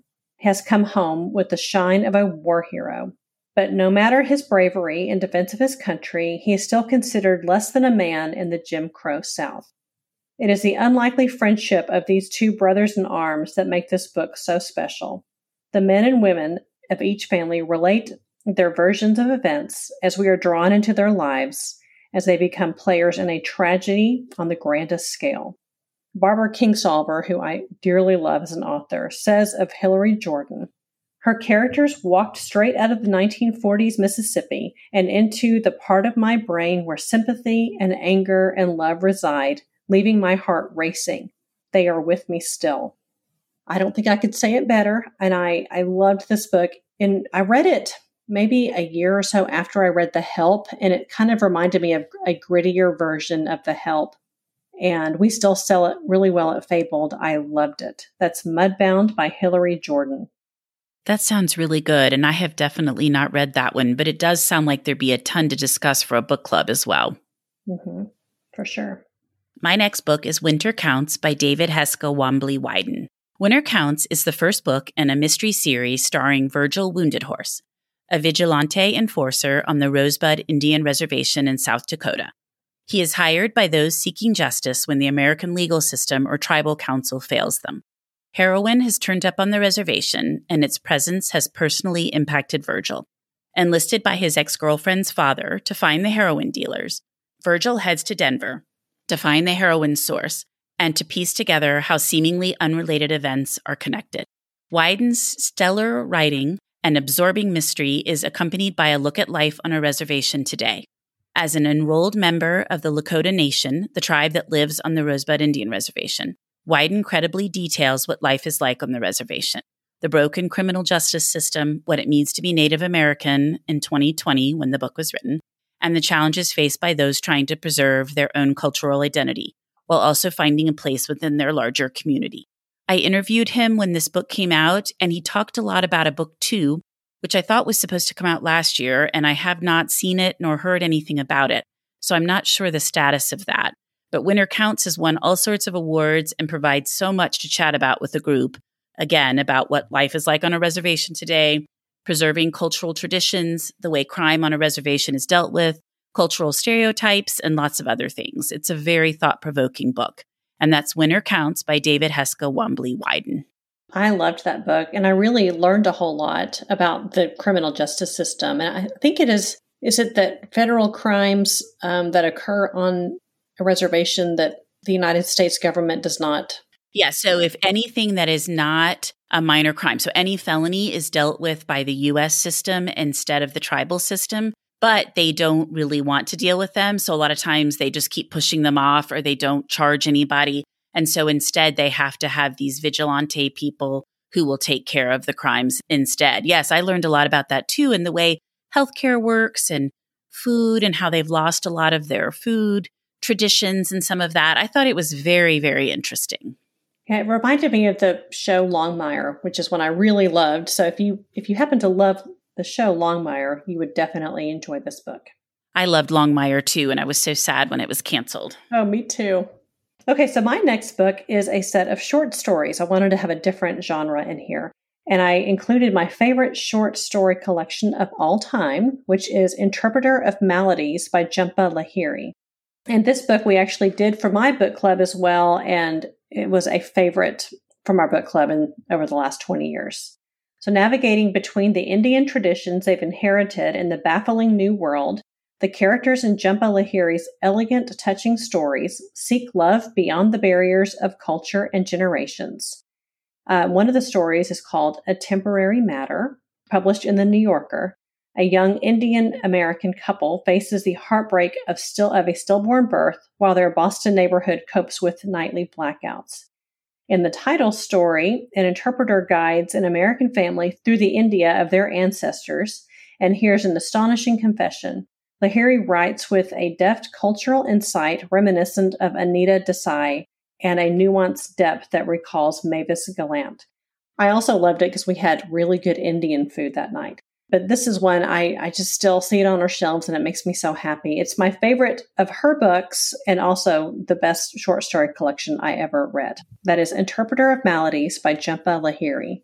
has come home with the shine of a war hero. But no matter his bravery in defense of his country, he is still considered less than a man in the Jim Crow South. It is the unlikely friendship of these two brothers in arms that make this book so special. The men and women of each family relate their versions of events as we are drawn into their lives as they become players in a tragedy on the grandest scale. Barbara Kingsolver, who I dearly love as an author, says of Hillary Jordan, "Her characters walked straight out of the 1940s Mississippi and into the part of my brain where sympathy and anger and love reside, leaving my heart racing. They are with me still." I don't think I could say it better, and I loved this book. And I read it maybe a year or so after I read The Help, and it kind of reminded me of a grittier version of The Help. And we still sell it really well at Fabled. I loved it. That's Mudbound by Hillary Jordan. That sounds really good, and I have definitely not read that one, but it does sound like there'd be a ton to discuss for a book club as well. Mm-hmm. For sure. My next book is Winter Counts by David Heska Wombley Wyden. Winter Counts is the first book in a mystery series starring Virgil Wounded Horse, a vigilante enforcer on the Rosebud Indian Reservation in South Dakota. He is hired by those seeking justice when the American legal system or tribal council fails them. Heroin has turned up on the reservation, and its presence has personally impacted Virgil. Enlisted by his ex-girlfriend's father to find the heroin dealers, Virgil heads to Denver to find the heroin source and to piece together how seemingly unrelated events are connected. Wyden's stellar writing and absorbing mystery is accompanied by a look at life on a reservation today. As an enrolled member of the Lakota Nation, the tribe that lives on the Rosebud Indian Reservation, Wyden credibly details what life is like on the reservation, the broken criminal justice system, what it means to be Native American in 2020 when the book was written, and the challenges faced by those trying to preserve their own cultural identity, while also finding a place within their larger community. I interviewed him when this book came out, and he talked a lot about a book 2, which I thought was supposed to come out last year, and I have not seen it nor heard anything about it, so I'm not sure the status of that. But Winter Counts has won all sorts of awards and provides so much to chat about with the group, again, about what life is like on a reservation today, preserving cultural traditions, the way crime on a reservation is dealt with, cultural stereotypes, and lots of other things. It's a very thought-provoking book. And that's Winter Counts by David Heska Wombley Wyden. I loved that book, and I really learned a whole lot about the criminal justice system. And I think it is it that federal crimes that occur on a reservation that the United States government does not? Yeah, so if anything that is not a minor crime, so any felony is dealt with by the U.S. system instead of the tribal system, but they don't really want to deal with them. So a lot of times they just keep pushing them off or they don't charge anybody. And so instead they have to have these vigilante people who will take care of the crimes instead. Yes, I learned a lot about that too, and the way healthcare works and food and how they've lost a lot of their food traditions and some of that. I thought it was very, very interesting. Yeah, it reminded me of the show Longmire, which is one I really loved. So if you happen to love the show Longmire, you would definitely enjoy this book. I loved Longmire too, and I was so sad when it was canceled. Oh, me too. Okay, so my next book is a set of short stories. I wanted to have a different genre in here. And I included my favorite short story collection of all time, which is Interpreter of Maladies by Jhumpa Lahiri. And this book we actually did for my book club as well, and it was a favorite from our book club over the last 20 years. So navigating between the Indian traditions they've inherited and the baffling new world, the characters in Jhumpa Lahiri's elegant, touching stories seek love beyond the barriers of culture and generations. One of the stories is called A Temporary Matter, published in The New Yorker. A young Indian-American couple faces the heartbreak of a stillborn birth while their Boston neighborhood copes with nightly blackouts. In the title story, an interpreter guides an American family through the India of their ancestors and hears an astonishing confession. Lahiri writes with a deft cultural insight reminiscent of Anita Desai and a nuanced depth that recalls Mavis Gallant. I also loved it because we had really good Indian food that night. But this is one I just still see it on our shelves, and it makes me so happy. It's my favorite of her books and also the best short story collection I ever read. That is Interpreter of Maladies by Jhumpa Lahiri.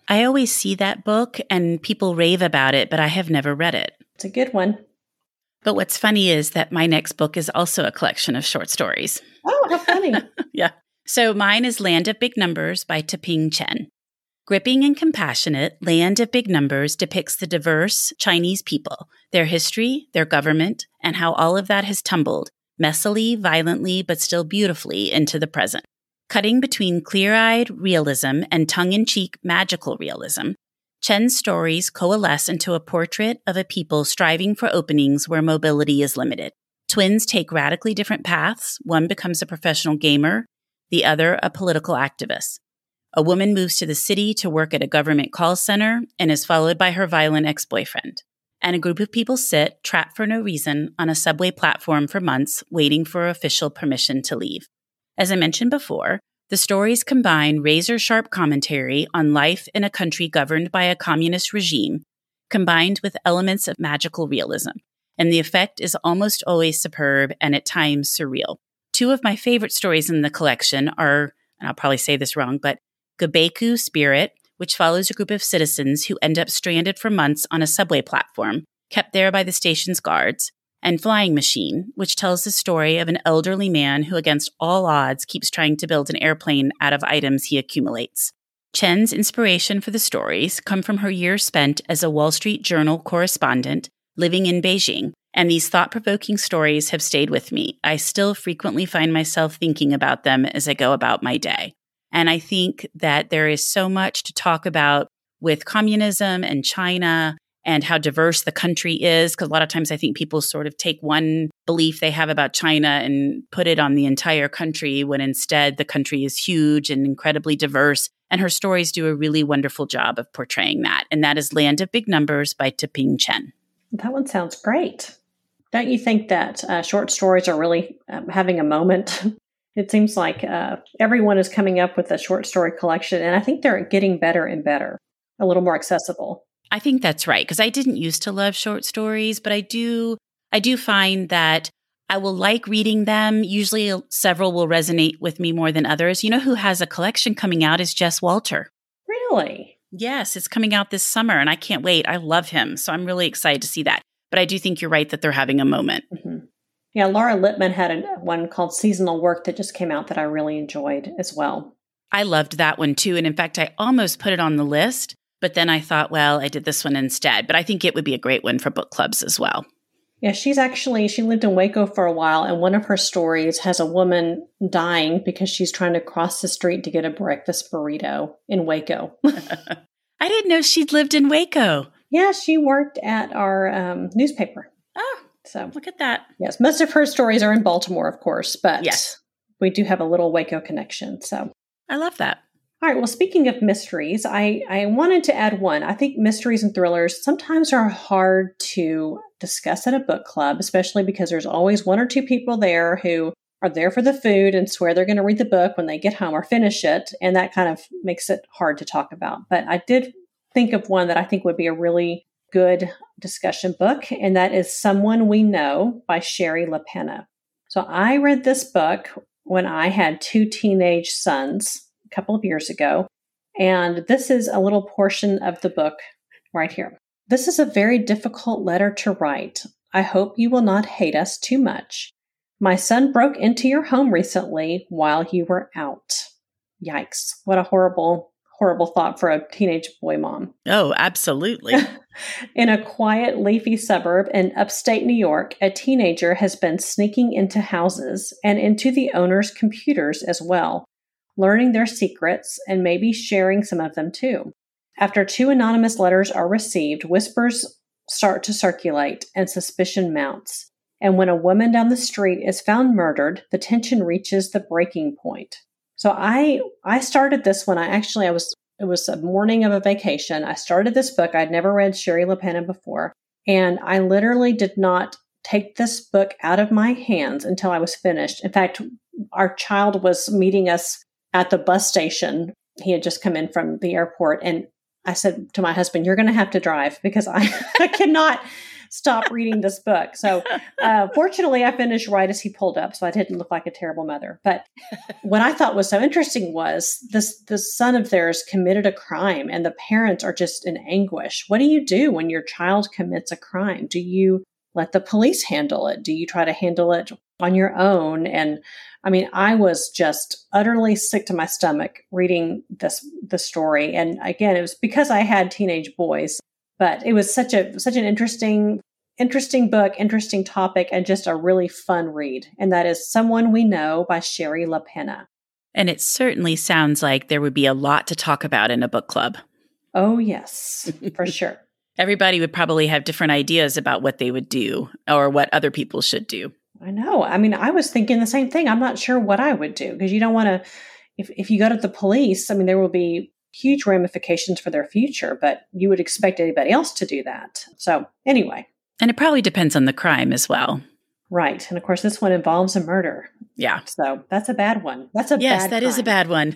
I always see that book and people rave about it, but I have never read it. It's a good one. But what's funny is that my next book is also a collection of short stories. Oh, how funny. Yeah. So mine is Land of Big Numbers by Taping Chen. Gripping and compassionate, Land of Big Numbers depicts the diverse Chinese people, their history, their government, and how all of that has tumbled, messily, violently, but still beautifully, into the present. Cutting between clear-eyed realism and tongue-in-cheek magical realism, Chen's stories coalesce into a portrait of a people striving for openings where mobility is limited. Twins take radically different paths. One becomes a professional gamer, the other a political activist. A woman moves to the city to work at a government call center and is followed by her violent ex-boyfriend. And a group of people sit, trapped for no reason, on a subway platform for months, waiting for official permission to leave. As I mentioned before, the stories combine razor-sharp commentary on life in a country governed by a communist regime, combined with elements of magical realism. And the effect is almost always superb and at times surreal. Two of my favorite stories in the collection are, and I'll probably say this wrong, but Gabeku Spirit, which follows a group of citizens who end up stranded for months on a subway platform, kept there by the station's guards, and Flying Machine, which tells the story of an elderly man who, against all odds, keeps trying to build an airplane out of items he accumulates. Chen's inspiration for the stories come from her years spent as a Wall Street Journal correspondent living in Beijing, and these thought-provoking stories have stayed with me. I still frequently find myself thinking about them as I go about my day. And I think that there is so much to talk about with communism and China and how diverse the country is. Because a lot of times I think people sort of take one belief they have about China and put it on the entire country, when instead the country is huge and incredibly diverse. And her stories do a really wonderful job of portraying that. And that is Land of Big Numbers by Taping Chen. That one sounds great. Don't you think that short stories are really having a moment? It seems like everyone is coming up with a short story collection, and I think they're getting better and better, a little more accessible. I think that's right, because I didn't used to love short stories, but I do find that I will like reading them. Usually several will resonate with me more than others. You know who has a collection coming out is Jess Walter. Really? Yes, it's coming out this summer, and I can't wait. I love him, so I'm really excited to see that. But I do think you're right that they're having a moment. Mm-hmm. Yeah, Laura Lippman had one called Seasonal Work that just came out that I really enjoyed as well. I loved that one too. And in fact, I almost put it on the list, but then I thought, well, I did this one instead. But I think it would be a great one for book clubs as well. Yeah, she lived in Waco for a while, and one of her stories has a woman dying because she's trying to cross the street to get a breakfast burrito in Waco. I didn't know she'd lived in Waco. Yeah, she worked at our newspaper. Oh. So look at that. Yes, most of her stories are in Baltimore, of course, but yes, we do have a little Waco connection. So I love that. All right. Well, speaking of mysteries, I wanted to add one. I think mysteries and thrillers sometimes are hard to discuss at a book club, especially because there's always one or two people there who are there for the food and swear they're going to read the book when they get home or finish it. And that kind of makes it hard to talk about. But I did think of one that I think would be a really good discussion book, and that is Someone We Know by Shari LaPena. So I read this book when I had 2 teenage sons a couple of years ago, and this is a little portion of the book right here. This is a very difficult letter to write. I hope you will not hate us too much. My son broke into your home recently while you were out. Yikes. What a horrible thought for a teenage boy mom. Oh, absolutely. In a quiet, leafy suburb in upstate New York, a teenager has been sneaking into houses and into the owner's computers as well, learning their secrets and maybe sharing some of them too. After 2 anonymous letters are received, whispers start to circulate and suspicion mounts. And when a woman down the street is found murdered, the tension reaches the breaking point. So I started this one. It was a morning of a vacation. I started this book. I'd never read Shari LaPena before. And I literally did not take this book out of my hands until I was finished. In fact, our child was meeting us at the bus station. He had just come in from the airport. And I said to my husband, you're going to have to drive because I cannot stop reading this book. So fortunately, I finished right as he pulled up, so I didn't look like a terrible mother. But what I thought was so interesting was this son of theirs committed a crime, and the parents are just in anguish. What do you do when your child commits a crime? Do you let the police handle it? Do you try to handle it on your own? And I mean, I was just utterly sick to my stomach reading the story. And again, it was because I had teenage boys, but it was such an interesting book, interesting topic, and just a really fun read. And that is Someone We Know by Shari LaPena. And it certainly sounds like there would be a lot to talk about in a book club. Oh, yes, for sure. Everybody would probably have different ideas about what they would do or what other people should do. I know. I mean, I was thinking the same thing. I'm not sure what I would do because you don't want to, if you go to the police, I mean, there will be huge ramifications for their future, but you would expect anybody else to do that. So anyway. And it probably depends on the crime as well. Right. And of course, this one involves a murder. Yeah. So that's a bad one. Yes, that is a bad one.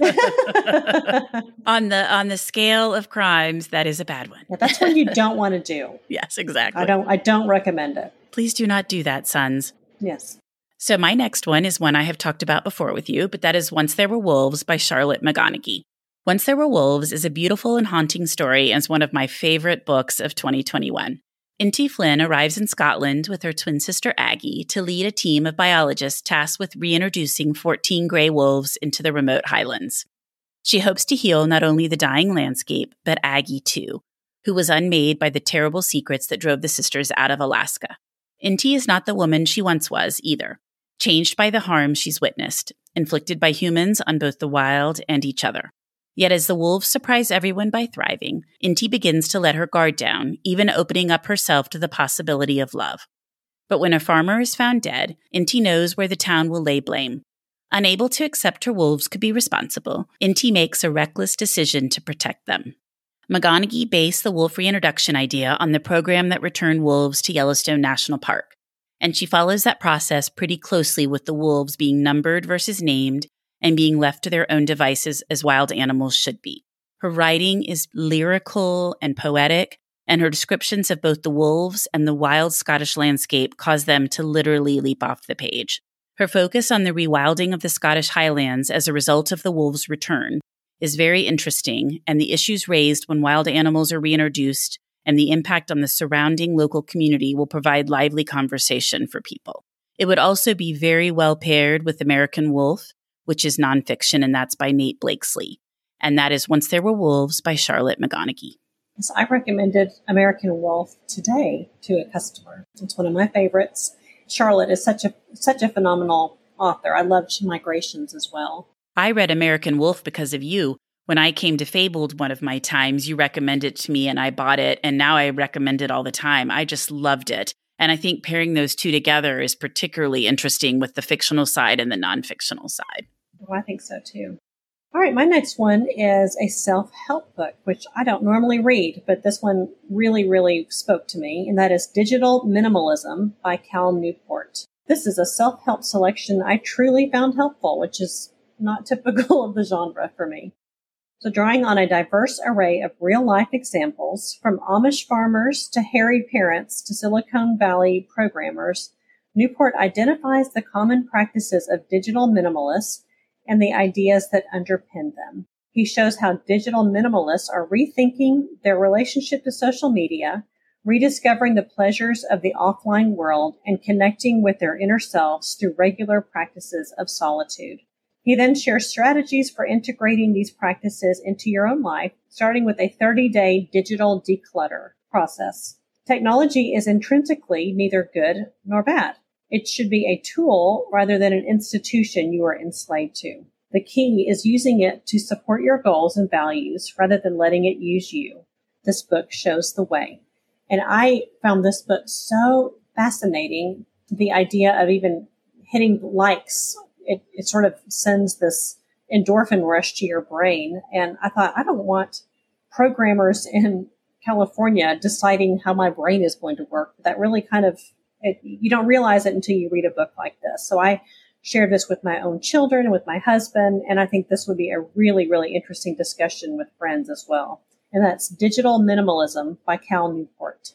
On the scale of crimes, that is a bad one. Yeah, that's one you don't want to do. Yes, exactly. I don't recommend it. Please do not do that, sons. Yes. So my next one is one I have talked about before with you, but that is Once There Were Wolves by Charlotte McGonigal. Once There Were Wolves is a beautiful and haunting story and is one of my favorite books of 2021. Inti Flynn arrives in Scotland with her twin sister Aggie to lead a team of biologists tasked with reintroducing 14 gray wolves into the remote highlands. She hopes to heal not only the dying landscape, but Aggie too, who was unmade by the terrible secrets that drove the sisters out of Alaska. Inti is not the woman she once was either, changed by the harm she's witnessed, inflicted by humans on both the wild and each other. Yet as the wolves surprise everyone by thriving, Inti begins to let her guard down, even opening up herself to the possibility of love. But when a farmer is found dead, Inti knows where the town will lay blame. Unable to accept her wolves could be responsible, Inti makes a reckless decision to protect them. McGonigal based the wolf reintroduction idea on the program that returned wolves to Yellowstone National Park, and she follows that process pretty closely with the wolves being numbered versus named and being left to their own devices as wild animals should be. Her writing is lyrical and poetic, and her descriptions of both the wolves and the wild Scottish landscape cause them to literally leap off the page. Her focus on the rewilding of the Scottish Highlands as a result of the wolves' return is very interesting, and the issues raised when wild animals are reintroduced and the impact on the surrounding local community will provide lively conversation for people. It would also be very well paired with American Wolf, which is nonfiction, and that's by Nate Blakesley. And that is Once There Were Wolves by Charlotte McGonigal. So I recommended American Wolf today to a customer. It's one of my favorites. Charlotte is such a phenomenal author. I loved Migrations as well. I read American Wolf because of you. When I came to Fabled one of my times, you recommended it to me and I bought it, and now I recommend it all the time. I just loved it. And I think pairing those two together is particularly interesting with the fictional side and the nonfictional side. Well, I think so too. All right, my next one is a self-help book, which I don't normally read, but this one really, really spoke to me, and that is Digital Minimalism by Cal Newport. This is a self-help selection I truly found helpful, which is not typical of the genre for me. So drawing on a diverse array of real-life examples, from Amish farmers to harried parents to Silicon Valley programmers, Newport identifies the common practices of digital minimalists and the ideas that underpin them. He shows how digital minimalists are rethinking their relationship to social media, rediscovering the pleasures of the offline world, and connecting with their inner selves through regular practices of solitude. He then shares strategies for integrating these practices into your own life, starting with a 30-day digital declutter process. Technology is intrinsically neither good nor bad. It should be a tool rather than an institution you are enslaved to. The key is using it to support your goals and values rather than letting it use you. This book shows the way. And I found this book so fascinating, the idea of even hitting likes. It sort of sends this endorphin rush to your brain. And I thought, I don't want programmers in California deciding how my brain is going to work. That really kind of, you don't realize it until you read a book like this. So I shared this with my own children and with my husband. And I think this would be a really, really interesting discussion with friends as well. And that's Digital Minimalism by Cal Newport.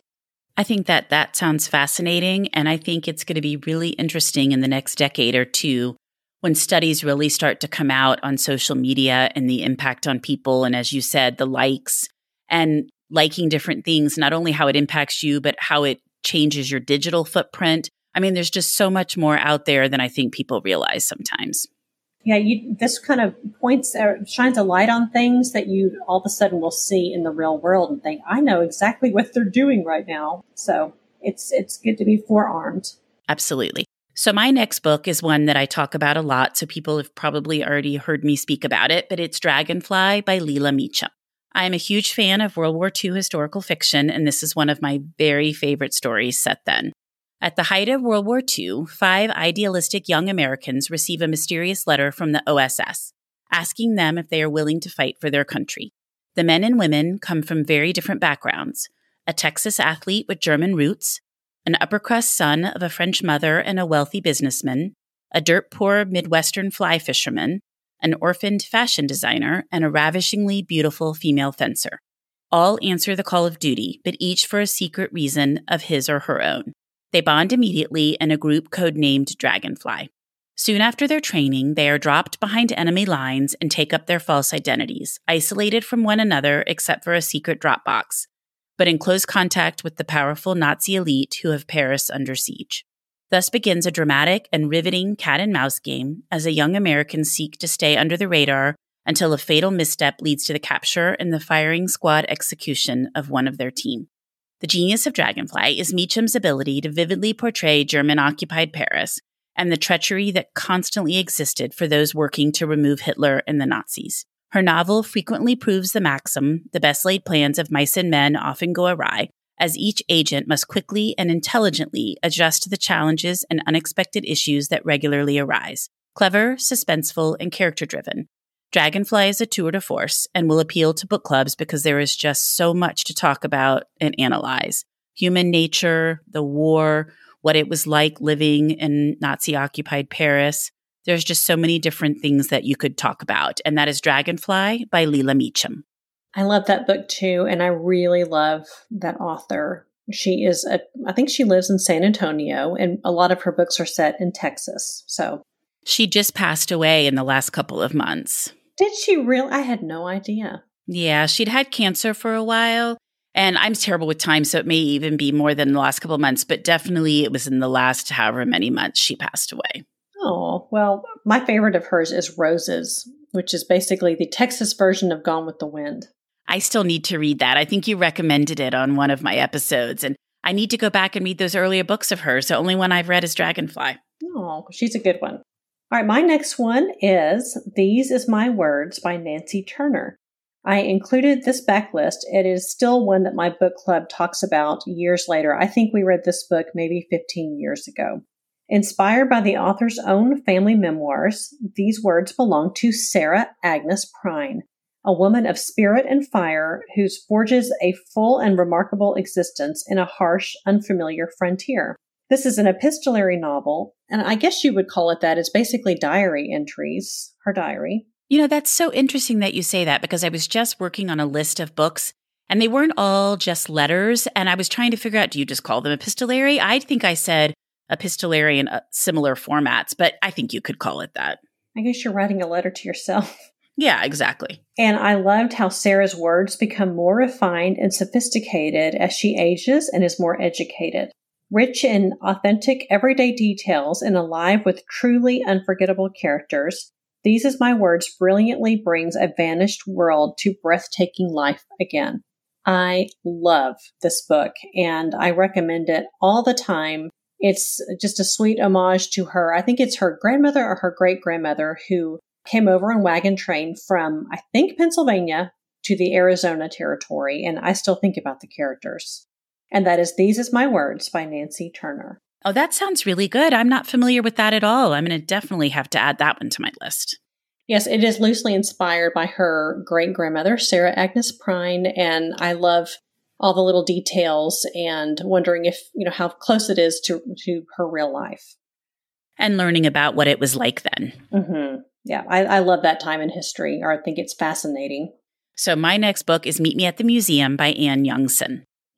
I think that sounds fascinating, and I think it's going to be really interesting in the next decade or two when studies really start to come out on social media and the impact on people, and as you said, the likes and liking different things, not only how it impacts you, but how it changes your digital footprint. I mean, there's just so much more out there than I think people realize sometimes. Yeah, this kind of shines a light on things that you all of a sudden will see in the real world and think, I know exactly what they're doing right now. So it's good to be forearmed. Absolutely. So my next book is one that I talk about a lot, so people have probably already heard me speak about it, but it's Dragonfly by Leila Meacham. I am a huge fan of World War II historical fiction, and this is one of my very favorite stories set then. At the height of World War II, 5 idealistic young Americans receive a mysterious letter from the OSS, asking them if they are willing to fight for their country. The men and women come from very different backgrounds: a Texas athlete with German roots, an upper-crust son of a French mother and a wealthy businessman, a dirt-poor Midwestern fly fisherman, an orphaned fashion designer, and a ravishingly beautiful female fencer. All answer the call of duty, but each for a secret reason of his or her own. They bond immediately in a group codenamed Dragonfly. Soon after their training, they are dropped behind enemy lines and take up their false identities, isolated from one another except for a secret Dropbox, but in close contact with the powerful Nazi elite who have Paris under siege. Thus begins a dramatic and riveting cat-and-mouse game as the young Americans seek to stay under the radar until a fatal misstep leads to the capture and the firing squad execution of one of their team. The genius of Dragonfly is Meacham's ability to vividly portray German-occupied Paris and the treachery that constantly existed for those working to remove Hitler and the Nazis. Her novel frequently proves the maxim, the best-laid plans of mice and men often go awry, as each agent must quickly and intelligently adjust to the challenges and unexpected issues that regularly arise. Clever, suspenseful, and character-driven, Dragonfly is a tour de force and will appeal to book clubs because there is just so much to talk about and analyze. Human nature, the war, what it was like living in Nazi-occupied Paris. There's just so many different things that you could talk about. And that is Dragonfly by Leila Meacham. I love that book too. And I really love that author. I think she lives in San Antonio, and a lot of her books are set in Texas. So she just passed away in the last couple of months. Did she really? I had no idea. Yeah, she'd had cancer for a while, and I'm terrible with time, so it may even be more than the last couple of months, but definitely it was in the last however many months she passed away. Oh, well, my favorite of hers is Roses, which is basically the Texas version of Gone with the Wind. I still need to read that. I think you recommended it on one of my episodes, and I need to go back and read those earlier books of hers. The only one I've read is Dragonfly. Oh, she's a good one. All right, my next one is These Is My Words by Nancy Turner. I included this backlist. It is still one that my book club talks about years later. I think we read this book maybe 15 years ago. Inspired by the author's own family memoirs, these words belong to Sarah Agnes Prine, a woman of spirit and fire who forges a full and remarkable existence in a harsh, unfamiliar frontier. This is an epistolary novel, and I guess you would call it that. It's basically diary entries, her diary. You know, that's so interesting that you say that, because I was just working on a list of books, and they weren't all just letters, and I was trying to figure out, do you just call them epistolary? I think I said epistolary in similar formats, but I think you could call it that. I guess you're writing a letter to yourself. Yeah, exactly. And I loved how Sarah's words become more refined and sophisticated as she ages and is more educated. Rich in authentic, everyday details and alive with truly unforgettable characters, These Is My Words brilliantly brings a vanished world to breathtaking life again. I love this book, and I recommend it all the time. It's just a sweet homage to her. I think it's her grandmother or her great-grandmother who came over on wagon train from, I think, Pennsylvania to the Arizona territory, and I still think about the characters. And that is These Is My Words by Nancy Turner. Oh, that sounds really good. I'm not familiar with that at all. I'm going to definitely have to add that one to my list. Yes, it is loosely inspired by her great-grandmother, Sarah Agnes Prine, and I love all the little details and wondering if, how close it is to her real life. And learning about what it was like then. Mm-hmm. Yeah, I love that time in history, or I think it's fascinating. So my next book is Meet Me at the Museum by Anne Youngson.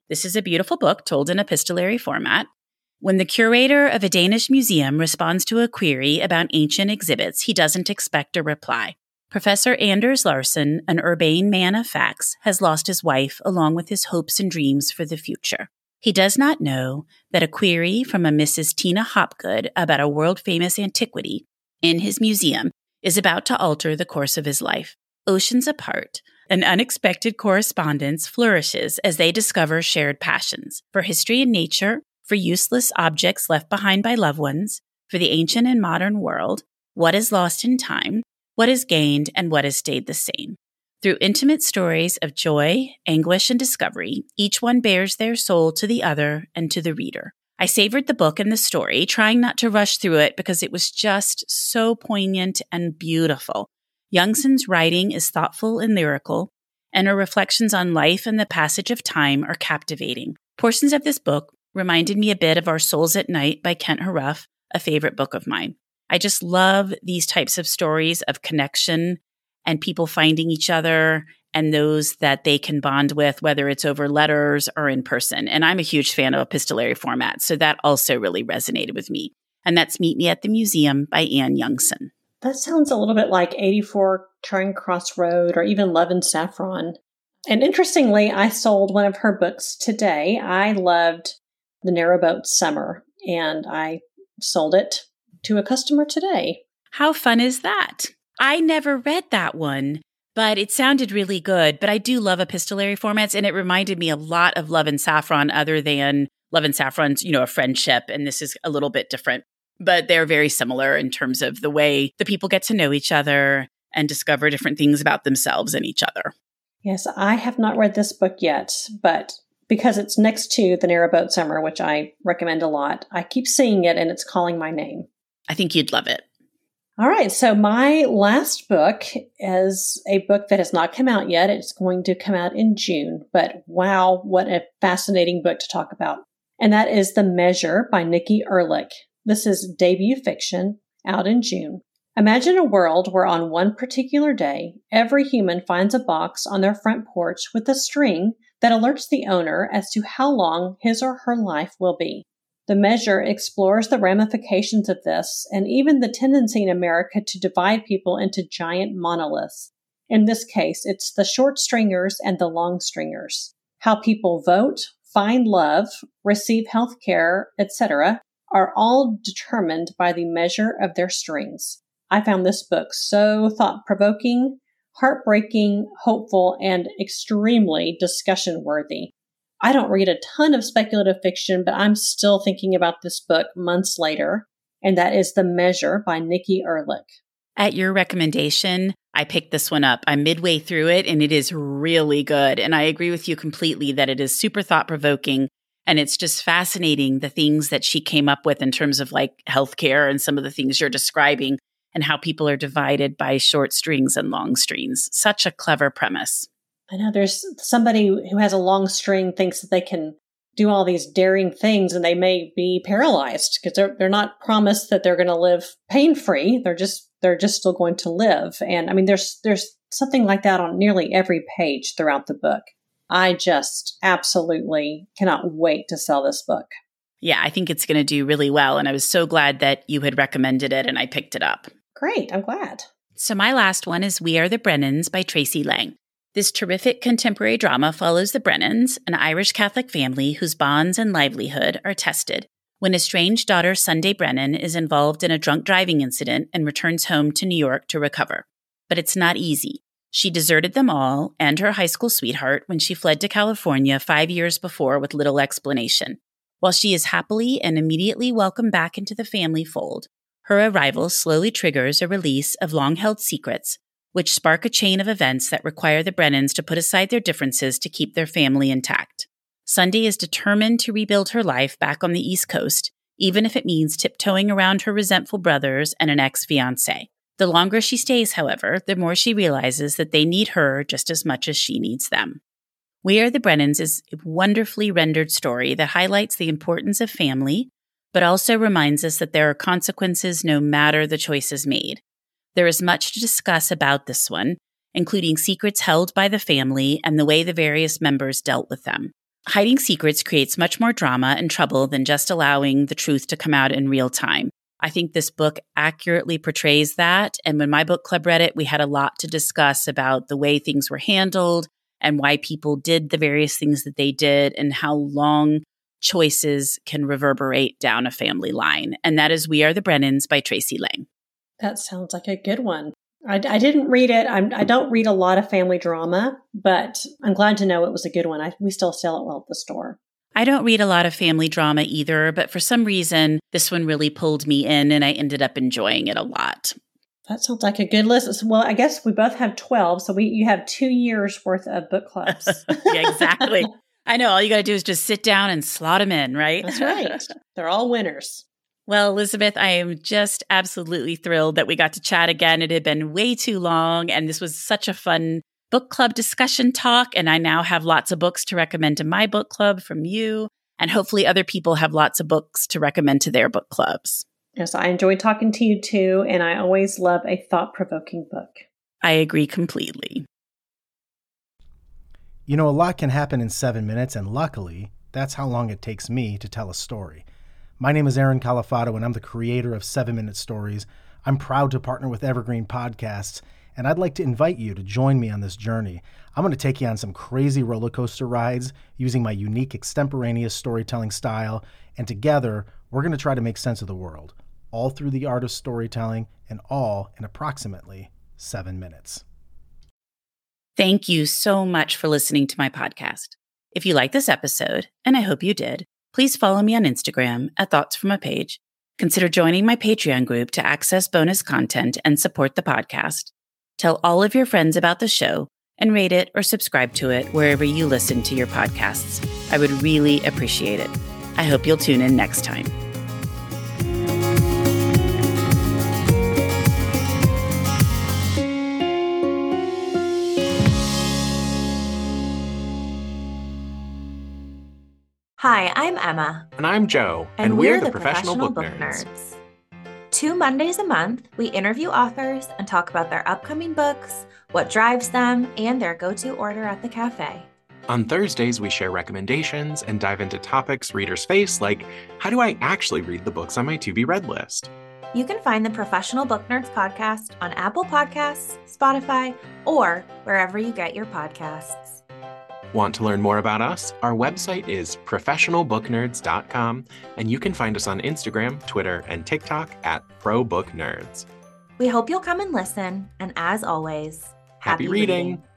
This is a beautiful book told in epistolary format. When the curator of a Danish museum responds to a query about ancient exhibits, he doesn't expect a reply. Professor Anders Larsen, an urbane man of facts, has lost his wife along with his hopes and dreams for the future. He does not know that a query from a Mrs. Tina Hopgood about a world-famous antiquity in his museum is about to alter the course of his life. Oceans apart, an unexpected correspondence flourishes as they discover shared passions for history and nature, for useless objects left behind by loved ones, for the ancient and modern world, what is lost in time, what is gained, and what has stayed the same. Through intimate stories of joy, anguish, and discovery, each one bears their soul to the other and to the reader. I savored the book and the story, trying not to rush through it because it was just so poignant and beautiful. Youngson's writing is thoughtful and lyrical, and her reflections on life and the passage of time are captivating. Portions of this book reminded me a bit of Our Souls at Night by Kent Haruf, a favorite book of mine. I just love these types of stories of connection and people finding each other and those that they can bond with, whether it's over letters or in person. And I'm a huge fan of epistolary format, so that also really resonated with me. And that's Meet Me at the Museum by Anne Youngson. That sounds a little bit like 84 Charing Cross Road or even Love and Saffron. And interestingly, I sold one of her books today. I loved The Narrowboat Summer, and I sold it to a customer today. How fun is that? I never read that one, but it sounded really good. But I do love epistolary formats, and it reminded me a lot of Love and Saffron, other than Love and Saffron's, a friendship, and this is a little bit different. But they're very similar in terms of the way the people get to know each other and discover different things about themselves and each other. Yes, I have not read this book yet, but because it's next to The Narrowboat Summer, which I recommend a lot, I keep seeing it and it's calling my name. I think you'd love it. All right, so my last book is a book that has not come out yet. It's going to come out in June, but wow, what a fascinating book to talk about. And that is The Measure by Nikki Erlich. This is debut fiction, out in June. Imagine a world where on one particular day, every human finds a box on their front porch with a string that alerts the owner as to how long his or her life will be. The Measure explores the ramifications of this and even the tendency in America to divide people into giant monoliths. In this case, it's the short stringers and the long stringers. How people vote, find love, receive health care, etc., are all determined by the measure of their strings. I found this book so thought-provoking, heartbreaking, hopeful, and extremely discussion-worthy. I don't read a ton of speculative fiction, but I'm still thinking about this book months later, and that is The Measure by Nikki Erlich. At your recommendation, I picked this one up. I'm midway through it, and it is really good. And I agree with you completely that it is super thought-provoking. And it's just fascinating the things that she came up with in terms of like healthcare and some of the things you're describing and how people are divided by short strings and long strings. Such a clever premise. I know there's somebody who has a long string thinks that they can do all these daring things and they may be paralyzed because they're not promised that they're going to live pain-free. They're just still going to live. And I mean, there's something like that on nearly every page throughout the book. I just absolutely cannot wait to sell this book. Yeah, I think it's going to do really well. And I was so glad that you had recommended it and I picked it up. Great. I'm glad. So my last one is We Are the Brennans by Tracy Lang. This terrific contemporary drama follows the Brennans, an Irish Catholic family whose bonds and livelihood are tested when estranged daughter Sunday Brennan is involved in a drunk driving incident and returns home to New York to recover. But it's not easy. She deserted them all and her high school sweetheart when she fled to California 5 years before with little explanation. While she is happily and immediately welcomed back into the family fold, her arrival slowly triggers a release of long-held secrets, which spark a chain of events that require the Brennans to put aside their differences to keep their family intact. Sunday is determined to rebuild her life back on the East Coast, even if it means tiptoeing around her resentful brothers and an ex-fiancé. The longer she stays, however, the more she realizes that they need her just as much as she needs them. We Are the Brennans is a wonderfully rendered story that highlights the importance of family, but also reminds us that there are consequences no matter the choices made. There is much to discuss about this one, including secrets held by the family and the way the various members dealt with them. Hiding secrets creates much more drama and trouble than just allowing the truth to come out in real time. I think this book accurately portrays that. And when my book club read it, we had a lot to discuss about the way things were handled and why people did the various things that they did and how long choices can reverberate down a family line. And that is We Are the Brennans by Tracy Lang. That sounds like a good one. I didn't read it. I don't read a lot of family drama, but I'm glad to know it was a good one. We still sell it well at the store. I don't read a lot of family drama either, but for some reason, this one really pulled me in and I ended up enjoying it a lot. That sounds like a good list. Well, I guess we both have 12, so you have 2 years worth of book clubs. Yeah, exactly. I know. All you got to do is just sit down and slot them in, right? That's right. They're all winners. Well, Elizabeth, I am just absolutely thrilled that we got to chat again. It had been way too long, and this was such a fun book club discussion talk. And I now have lots of books to recommend to my book club from you. And hopefully other people have lots of books to recommend to their book clubs. Yes, I enjoyed talking to you too. And I always love a thought-provoking book. I agree completely. You know, a lot can happen in 7 minutes, and luckily, that's how long it takes me to tell a story. My name is Aaron Califato, and I'm the creator of 7 Minute Stories. I'm proud to partner with Evergreen Podcasts, and I'd like to invite you to join me on this journey. I'm going to take you on some crazy roller coaster rides using my unique extemporaneous storytelling style, and together, we're going to try to make sense of the world, all through the art of storytelling, and all in approximately 7 minutes. Thank you so much for listening to my podcast. If you like this episode, and I hope you did, please follow me on Instagram at Thoughts From a Page. Consider joining my Patreon group to access bonus content and support the podcast. Tell all of your friends about the show and rate it or subscribe to it wherever you listen to your podcasts. I would really appreciate it. I hope you'll tune in next time. Hi, I'm Emma. And I'm Joe. And we're the Professional Book Nerds. 2 Mondays a month, we interview authors and talk about their upcoming books, what drives them, and their go-to order at the cafe. On Thursdays, we share recommendations and dive into topics readers face, like how do I actually read the books on my to-be-read list? You can find the Professional Book Nerds podcast on Apple Podcasts, Spotify, or wherever you get your podcasts. Want to learn more about us? Our website is professionalbooknerds.com, and you can find us on Instagram, Twitter, and TikTok at ProBookNerds. We hope you'll come and listen, and as always, Happy reading!